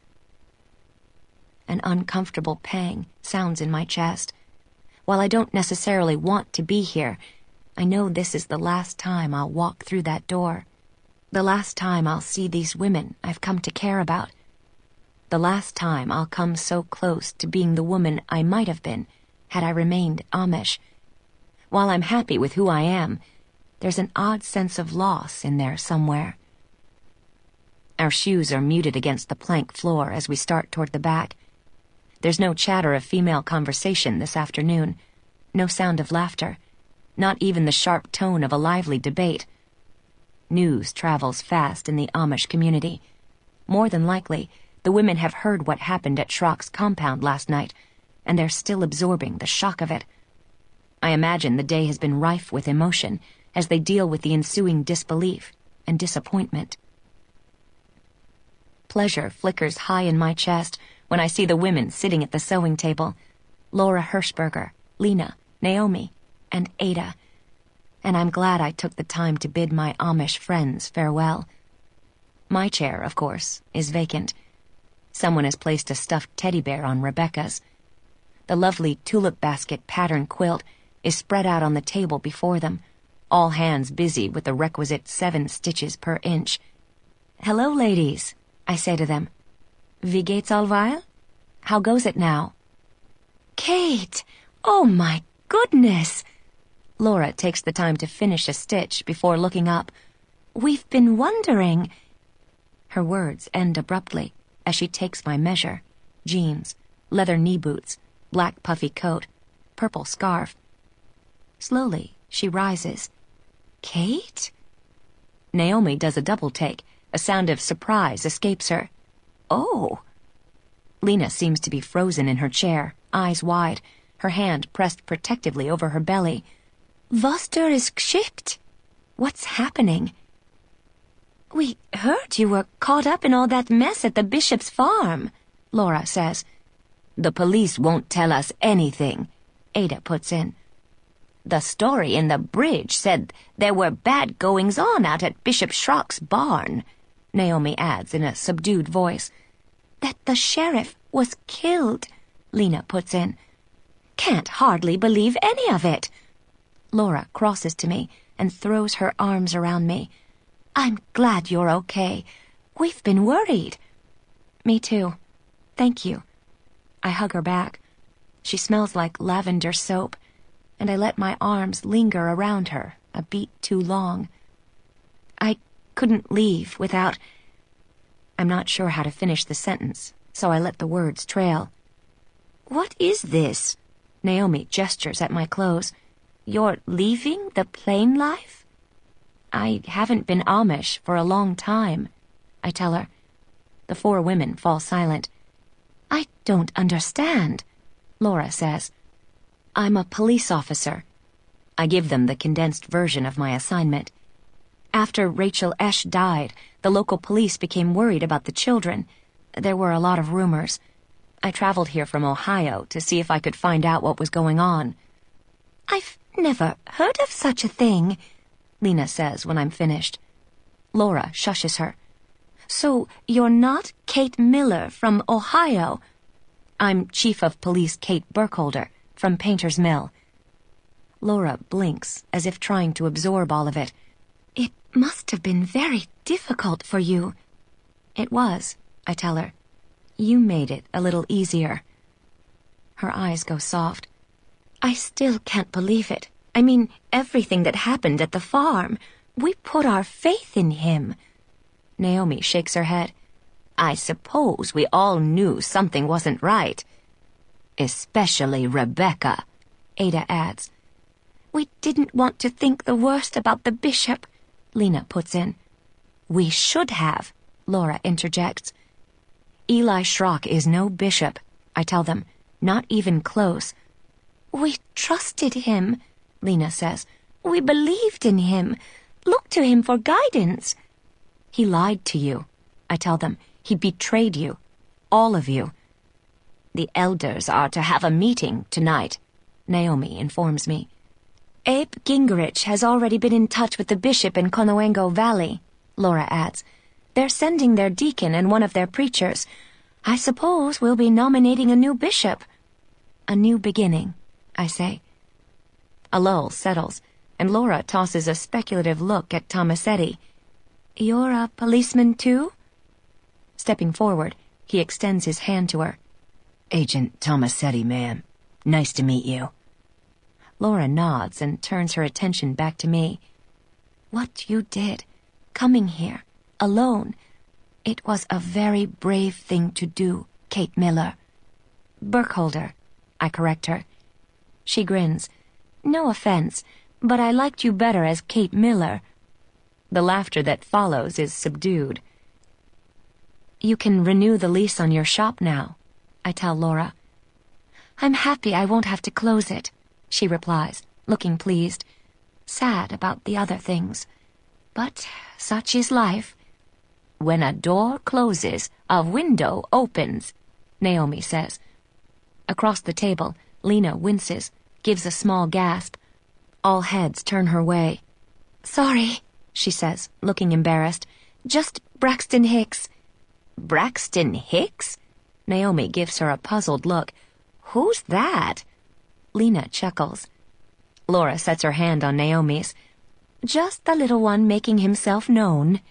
An uncomfortable pang sounds in my chest. While I don't necessarily want to be here, I know this is the last time I'll walk through that door. The last time I'll see these women I've come to care about. The last time I'll come so close to being the woman I might have been had I remained Amish. While I'm happy with who I am, there's an odd sense of loss in there somewhere. Our shoes are muted against the plank floor as we start toward the back. There's no chatter of female conversation this afternoon, no sound of laughter, not even the sharp tone of a lively debate. News travels fast in the Amish community. More than likely, the women have heard what happened at Schrock's compound last night, and they're still absorbing the shock of it. I imagine the day has been rife with emotion as they deal with the ensuing disbelief and disappointment. Pleasure flickers high in my chest when I see the women sitting at the sewing table. Laura Hirschberger, Lena, Naomi, and Ada. And I'm glad I took the time to bid my Amish friends farewell. My chair, of course, is vacant. Someone has placed a stuffed teddy bear on Rebecca's. The lovely tulip basket pattern quilt is spread out on the table before them, all hands busy with the requisite 7 stitches per inch. "Hello, ladies," I say to them. "Wie geht's allweil? How goes it now?" "Kate! Oh, my goodness!" Laura takes the time to finish a stitch before looking up. "We've been wondering—" Her words end abruptly as she takes my measure. Jeans, leather knee boots, black puffy coat, purple scarf. Slowly, she rises. "Kate?" Naomi does a double take. A sound of surprise escapes her. "Oh." Lena seems to be frozen in her chair, eyes wide, her hand pressed protectively over her belly. "Was der ist geschickt? What's happening?" "We heard you were caught up in all that mess at the Bishop's farm," Laura says. "The police won't tell us anything," Ada puts in. "The story in the bridge said there were bad goings-on out at Bishop Schrock's barn," Naomi adds in a subdued voice. "That the sheriff was killed," Lena puts in. "Can't hardly believe any of it." Laura crosses to me and throws her arms around me. "I'm glad you're okay. We've been worried." "Me too. Thank you." I hug her back. She smells like lavender soap, and I let my arms linger around her a beat too long. "I couldn't leave without—" I'm not sure how to finish the sentence, so I let the words trail. "What is this?" Naomi gestures at my clothes. "You're leaving the plain life?" "I haven't been Amish for a long time," I tell her. The 4 women fall silent. "I don't understand," Laura says. "I'm a police officer." I give them the condensed version of my assignment. After Rachel Esch died, the local police became worried about the children. There were a lot of rumors. I traveled here from Ohio to see if I could find out what was going on. "I've never heard of such a thing," Lena says when I'm finished. Laura shushes her. "So you're not Kate Miller from Ohio?" "I'm Chief of Police Kate Burkholder from Painter's Mill." Laura blinks as if trying to absorb all of it. "It Must have been very difficult for you. It was, I tell her. You made it a little easier. Her eyes go soft. I still can't believe it. I mean, everything that happened at the farm. We put our faith in him. Naomi shakes her head. I suppose we all knew something wasn't right. Especially Rebecca, Ada adds. We didn't want to think the worst about the bishop, Lena puts in. We should have, Laura interjects. Eli Schrock is no bishop, I tell them. Not even close. We trusted him, Lena says. We believed in him. Looked to him for guidance. He lied to you, I tell them. He betrayed you. All of you. The elders are to have a meeting tonight, Naomi informs me. Abe Gingrich has already been in touch with the bishop in Conoengo Valley, Laura adds. They're sending their deacon and one of their preachers. I suppose we'll be nominating a new bishop. A new beginning, I say. A lull settles, and Laura tosses a speculative look at Tomasetti. You're a policeman too? Stepping forward, he extends his hand to her. Agent Tomasetti, ma'am. Nice to meet you. Laura nods and turns her attention back to me. What you did, coming here, alone, it was a very brave thing to do, Kate Miller. Burkholder, I correct her. She grins. No offense, but I liked you better as Kate Miller. The laughter that follows is subdued. You can renew the lease on your shop now, I tell Laura. I'm happy I won't have to close it, she replies, looking pleased. Sad about the other things. But such is life. When a door closes, a window opens, Naomi says. Across the table, Lena winces, gives a small gasp. All heads turn her way. Sorry, she says, looking embarrassed. Just Braxton Hicks. Braxton Hicks? Naomi gives her a puzzled look. Who's that? Lena chuckles. Laura sets her hand on Naomi's. Just the little one making himself known.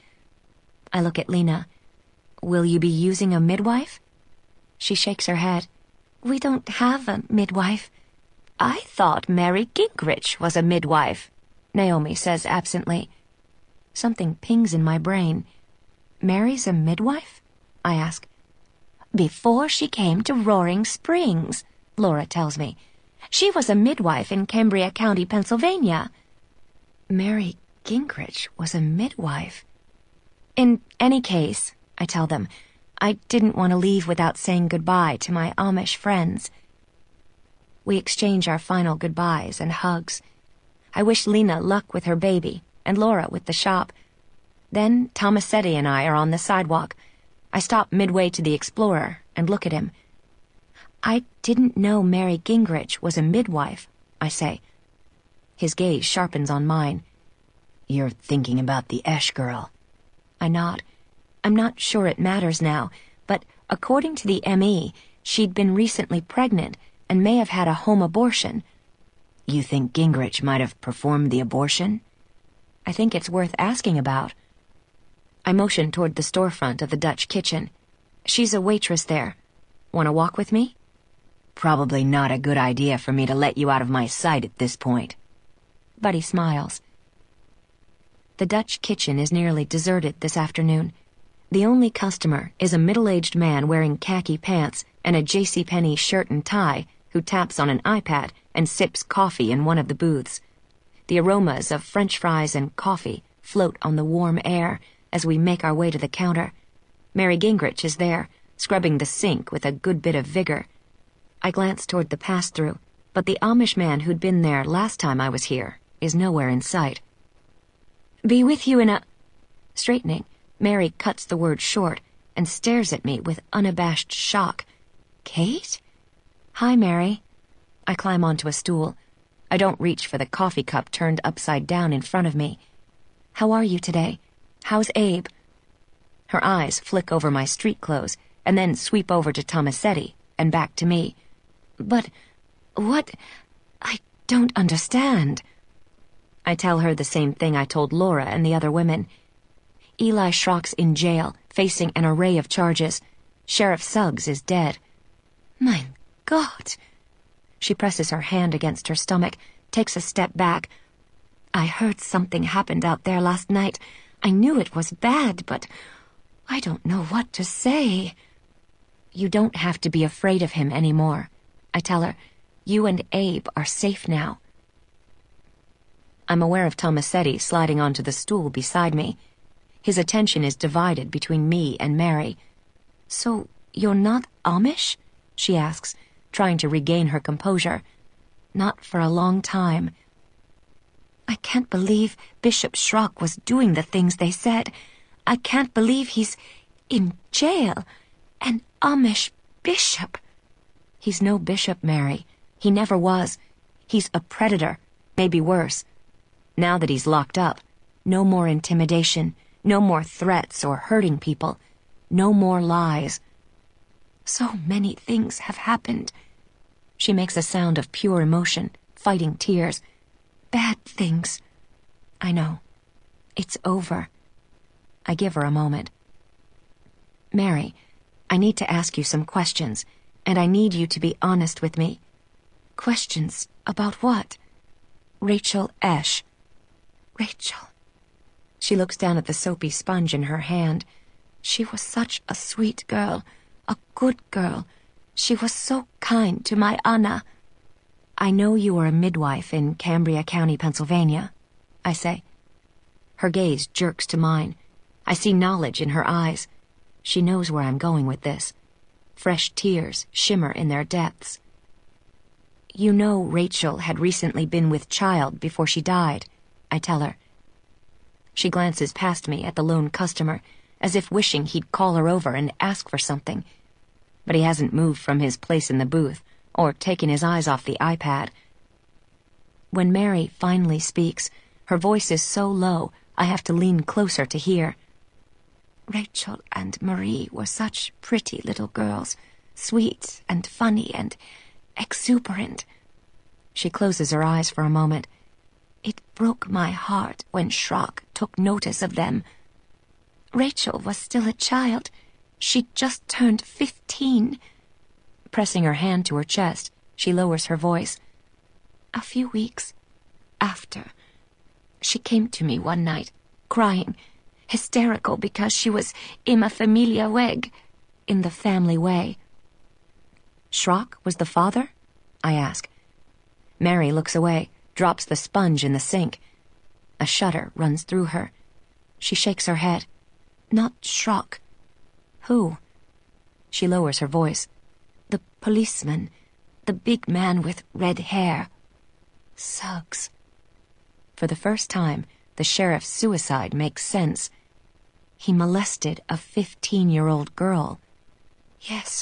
I look at Lena. Will you be using a midwife? She shakes her head. We don't have a midwife. I thought Mary Gingrich was a midwife, Naomi says absently. Something pings in my brain. Mary's a midwife? I ask. Before she came to Roaring Springs, Laura tells me. She was a midwife in Cambria County, Pennsylvania. Mary Gingrich was a midwife. In any case, I tell them, I didn't want to leave without saying goodbye to my Amish friends. We exchange our final goodbyes and hugs. I wish Lena luck with her baby and Laura with the shop. Then Tomasetti and I are on the sidewalk. I stop midway to the Explorer and look at him. I didn't know Mary Gingrich was a midwife, I say. His gaze sharpens on mine. You're thinking about the Esch girl. I nod. I'm not sure it matters now, but according to the M.E., she'd been recently pregnant and may have had a home abortion. You think Gingrich might have performed the abortion? I think it's worth asking about. I motion toward the storefront of the Dutch kitchen. She's a waitress there. Want to walk with me? Probably not a good idea for me to let you out of my sight at this point. Buddy smiles. The Dutch kitchen is nearly deserted this afternoon. The only customer is a middle-aged man wearing khaki pants and a JCPenney shirt and tie who taps on an iPad and sips coffee in one of the booths. The aromas of French fries and coffee float on the warm air as we make our way to the counter. Mary Gingrich is there, scrubbing the sink with a good bit of vigor. I glance toward the pass-through, but the Amish man who'd been there last time I was here is nowhere in sight. Be with you in a... Straightening, Mary cuts the word short and stares at me with unabashed shock. Kate? Hi, Mary. I climb onto a stool. I don't reach for the coffee cup turned upside down in front of me. How are you today? How's Abe? Her eyes flick over my street clothes and then sweep over to Tomasetti and back to me. But what? I don't understand. I tell her the same thing I told Laura and the other women. Eli Schrock's in jail, facing an array of charges. Sheriff Suggs is dead. Mein Gott! She presses her hand against her stomach, takes a step back. I heard something happened out there last night. I knew it was bad, but I don't know what to say. You don't have to be afraid of him anymore, I tell her. You and Abe are safe now. I'm aware of Tomasetti sliding onto the stool beside me. His attention is divided between me and Mary. So, you're not Amish? She asks, trying to regain her composure. Not for a long time. I can't believe Bishop Schrock was doing the things they said. I can't believe he's in jail. An Amish bishop. He's no bishop, Mary. He never was. He's a predator, maybe worse. Now that he's locked up, no more intimidation, no more threats or hurting people, no more lies. So many things have happened. She makes a sound of pure emotion, fighting tears. Bad things. I know. It's over. I give her a moment. Mary, I need to ask you some questions, and I need you to be honest with me. Questions about what? Rachel Esch. Rachel. She looks down at the soapy sponge in her hand. She was such a sweet girl, a good girl. She was so kind to my Anna. I know you were a midwife in Cambria County, Pennsylvania, I say. Her gaze jerks to mine. I see knowledge in her eyes. She knows where I'm going with this. Fresh tears shimmer in their depths. You know Rachel had recently been with child before she died, I tell her. She glances past me at the lone customer, as if wishing he'd call her over and ask for something. But he hasn't moved from his place in the booth, or taken his eyes off the iPad. When Mary finally speaks, her voice is so low I have to lean closer to hear. Rachel and Marie were such pretty little girls, sweet and funny and exuberant. She closes her eyes for a moment. It broke my heart when Schrock took notice of them. Rachel was still a child. She'd just turned 15. Pressing her hand to her chest, she lowers her voice. A few weeks after, she came to me one night, crying, hysterical because she was Ima Familia Weg, in the family way. Schrock was the father? I ask. Mary looks away, drops the sponge in the sink. A shudder runs through her. She shakes her head. Not Schrock. Who? She lowers her voice. The policeman. The big man with red hair. Suggs. For the first time, the sheriff's suicide makes sense. He molested a 15-year-old girl. Yes.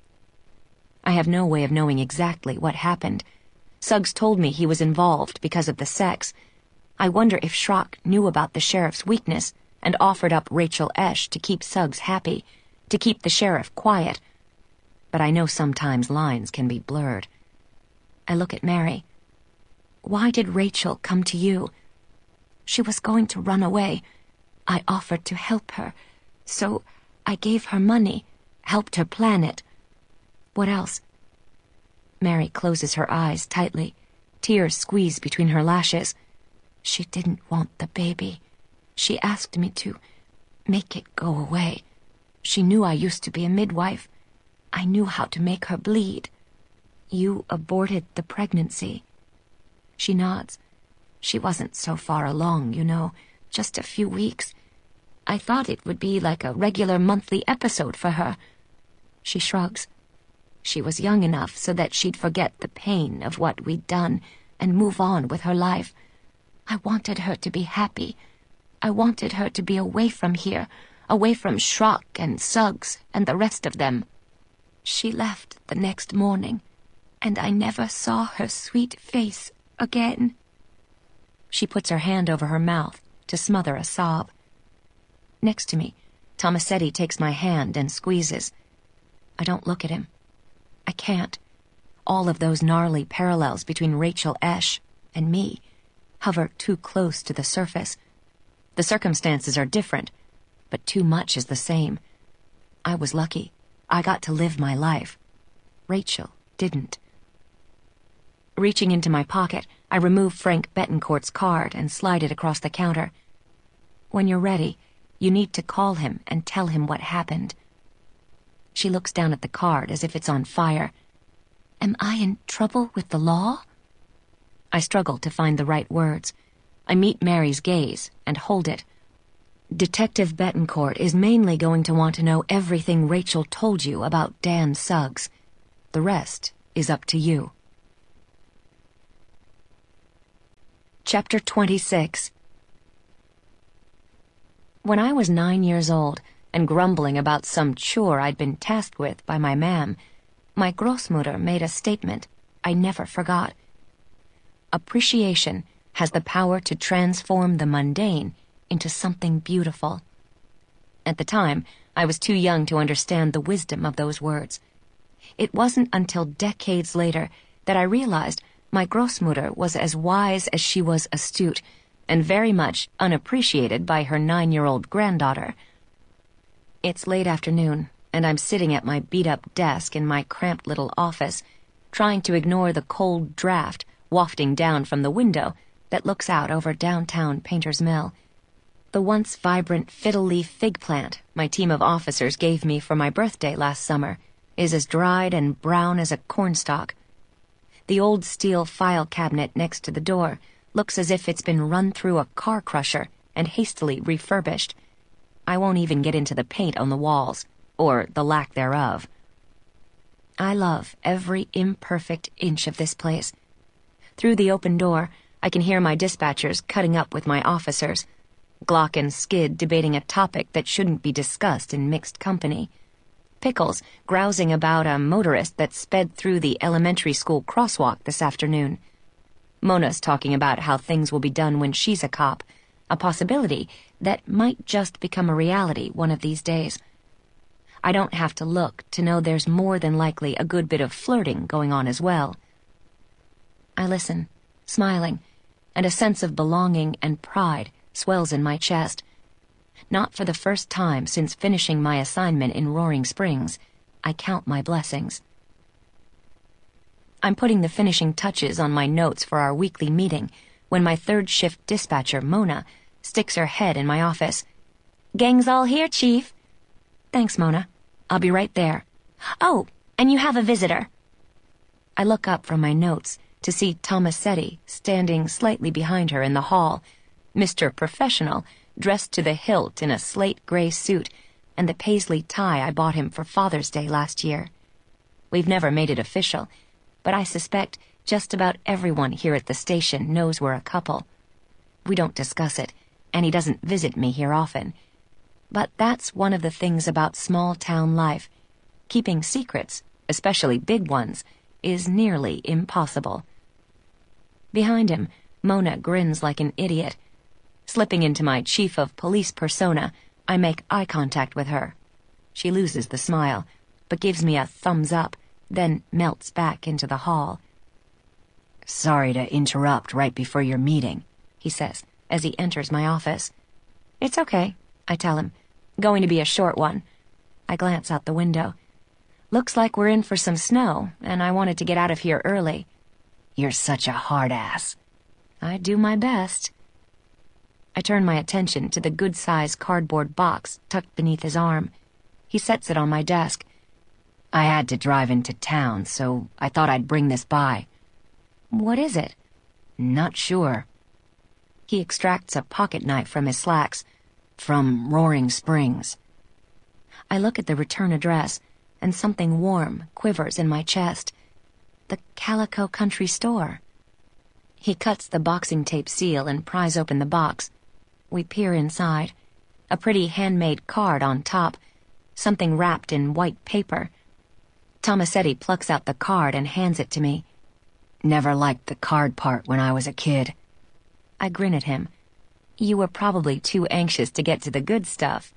I have no way of knowing exactly what happened. Suggs told me he was involved because of the sex. I wonder if Schrock knew about the sheriff's weakness and offered up Rachel Esch to keep Suggs happy, to keep the sheriff quiet. But I know sometimes lines can be blurred. I look at Mary. Why did Rachel come to you? She was going to run away. I offered to help her, so I gave her money, helped her plan it. What else? Mary closes her eyes tightly. Tears squeeze between her lashes. She didn't want the baby. She asked me to make it go away. She knew I used to be a midwife. I knew how to make her bleed. You aborted the pregnancy. She nods. She wasn't so far along, you know, just a few weeks. I thought it would be like a regular monthly episode for her. She shrugs. She was young enough so that she'd forget the pain of what we'd done and move on with her life. I wanted her to be happy. I wanted her to be away from here, away from Schrock and Suggs and the rest of them. She left the next morning, and I never saw her sweet face again. She puts her hand over her mouth to smother a sob. Next to me, Tomasetti takes my hand and squeezes. I don't look at him. I can't. All of those gnarly parallels between Rachel Esch and me. hover too close to the surface. The circumstances are different, but too much is the same. I was lucky. I got to live my life. Rachel didn't. Reaching into my pocket, I remove Frank Betancourt's card and slide it across the counter. When you're ready, you need to call him and tell him what happened. She looks down at the card as if it's on fire. Am I in trouble with the law? I struggle to find the right words. I meet Mary's gaze and hold it. Detective Betancourt is mainly going to want to know everything Rachel told you about Dan Suggs. The rest is up to you. Chapter 26. When I was 9 years old and grumbling about some chore I'd been tasked with by my ma'am, my Großmutter made a statement I never forgot. Appreciation has the power to transform the mundane into something beautiful. At the time, I was too young to understand the wisdom of those words. It wasn't until decades later that I realized my Großmutter was as wise as she was astute, and very much unappreciated by her 9-year-old granddaughter. It's late afternoon, and I'm sitting at my beat-up desk in my cramped little office, trying to ignore the cold draft wafting down from the window that looks out over downtown Painter's Mill. The once vibrant fiddle-leaf fig plant my team of officers gave me for my birthday last summer is as dried and brown as a cornstalk. The old steel file cabinet next to the door looks as if it's been run through a car crusher and hastily refurbished. I won't even get into the paint on the walls, or the lack thereof. I love every imperfect inch of this place. Through the open door, I can hear my dispatchers cutting up with my officers, Glock and Skid debating a topic that shouldn't be discussed in mixed company, Pickles grousing about a motorist that sped through the elementary school crosswalk this afternoon, Mona's talking about how things will be done when she's a cop, a possibility that might just become a reality one of these days. I don't have to look to know there's more than likely a good bit of flirting going on as well. I listen, smiling, and a sense of belonging and pride swells in my chest. Not for the first time since finishing my assignment in Roaring Springs, I count my blessings. I'm putting the finishing touches on my notes for our weekly meeting when my third shift dispatcher, Mona, sticks her head in my office. "Gang's all here, Chief." "Thanks, Mona. I'll be right there." "Oh, and you have a visitor." I look up from my notes to see Tomasetti standing slightly behind her in the hall, Mr. Professional, dressed to the hilt in a slate gray suit and the paisley tie I bought him for Father's Day last year. We've never made it official, but I suspect just about everyone here at the station knows we're a couple. We don't discuss it, and he doesn't visit me here often. But that's one of the things about small-town life. Keeping secrets, especially big ones, is nearly impossible. Behind him, Mona grins like an idiot. Slipping into my chief of police persona, I make eye contact with her. She loses the smile, but gives me a thumbs up, then melts back into the hall. "Sorry to interrupt right before your meeting," he says, as he enters my office. "It's okay," I tell him. "Going to be a short one." I glance out the window. Looks like we're in for some snow, and I wanted to get out of here early. "You're such a hard ass." I do my best. I turn my attention to the good-sized cardboard box tucked beneath his arm. He sets it on my desk. "I had to drive into town, so I thought I'd bring this by." "What is it?" "Not sure." He extracts a pocket knife from his slacks. "From Roaring Springs." I look at the return address, and something warm quivers in my chest. The Calico Country Store. He cuts the boxing tape seal and pries open the box. We peer inside. A pretty handmade card on top, something wrapped in white paper. Tomasetti plucks out the card and hands it to me. "Never liked the card part when I was a kid." I grin at him. You were probably too anxious to get to the good stuff.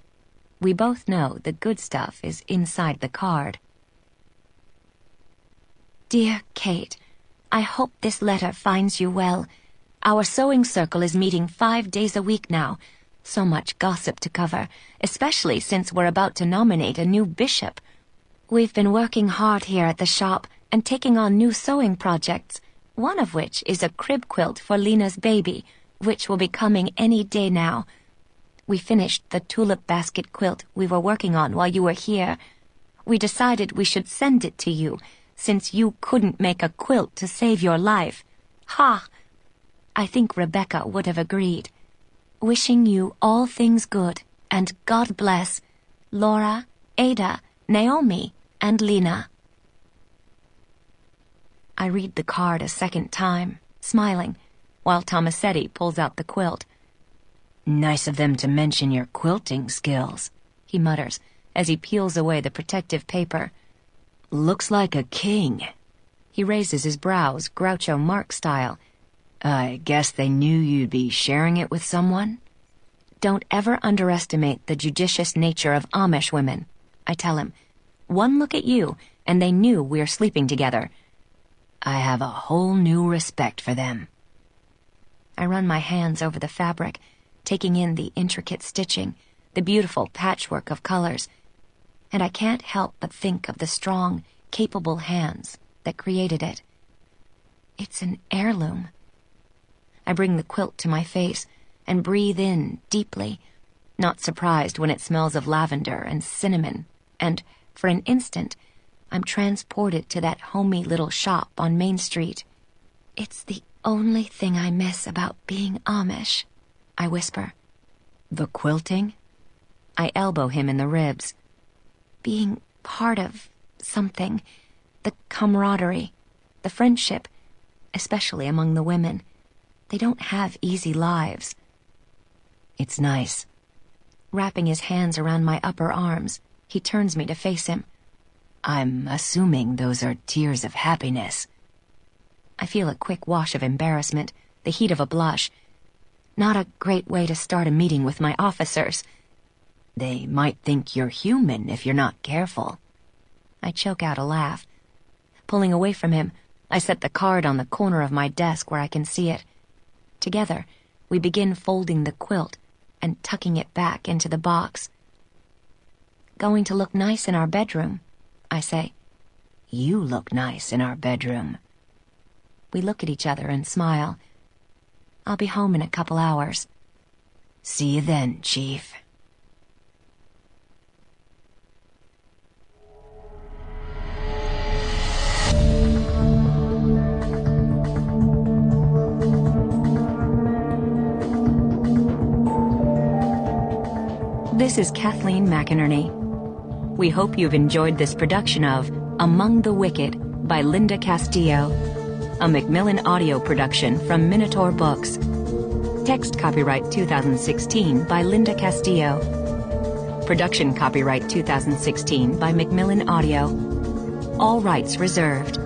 We both know the good stuff is inside the card. Dear Kate, I hope this letter finds you well. Our sewing circle is meeting 5 days a week now. So much gossip to cover, especially since we're about to nominate a new bishop. We've been working hard here at the shop and taking on new sewing projects, one of which is a crib quilt for Lena's baby, which will be coming any day now. We finished the tulip basket quilt we were working on while you were here. We decided we should send it to you, since you couldn't make a quilt to save your life. Ha! I think Rebecca would have agreed. Wishing you all things good, and God bless Laura, Ada, Naomi, and Lena. I read the card a second time, smiling, while Tomasetti pulls out the quilt. Nice of them to mention your quilting skills, he mutters as he peels away the protective paper. Looks like a king. He raises his brows, Groucho Marx style. I guess they knew you'd be sharing it with someone? Don't ever underestimate the judicious nature of Amish women, I tell him. One look at you, and they knew we're sleeping together. I have a whole new respect for them. I run my hands over the fabric, taking in the intricate stitching, the beautiful patchwork of colors, and I can't help but think of the strong, capable hands that created it. It's an heirloom. I bring the quilt to my face and breathe in deeply, not surprised when it smells of lavender and cinnamon, and, for an instant, I'm transported to that homey little shop on Main Street. It's the only thing I miss about being Amish, I whisper. The quilting? I elbow him in the ribs. Being part of something, the camaraderie, the friendship, especially among the women. They don't have easy lives. It's nice. Wrapping his hands around my upper arms, he turns me to face him. I'm assuming those are tears of happiness. I feel a quick wash of embarrassment, the heat of a blush. Not a great way to start a meeting with my officers. They might think you're human if you're not careful. I choke out a laugh. Pulling away from him, I set the card on the corner of my desk where I can see it. Together, we begin folding the quilt and tucking it back into the box. Going to look nice in our bedroom, I say. You look nice in our bedroom. We look at each other and smile. I'll be home in a couple hours. See you then, Chief. This is Kathleen McInerney. We hope you've enjoyed this production of Among the Wicked by Linda Castillo, a Macmillan audio production from Minotaur Books. Text copyright 2016 by Linda Castillo. Production copyright 2016 by Macmillan Audio. All rights reserved.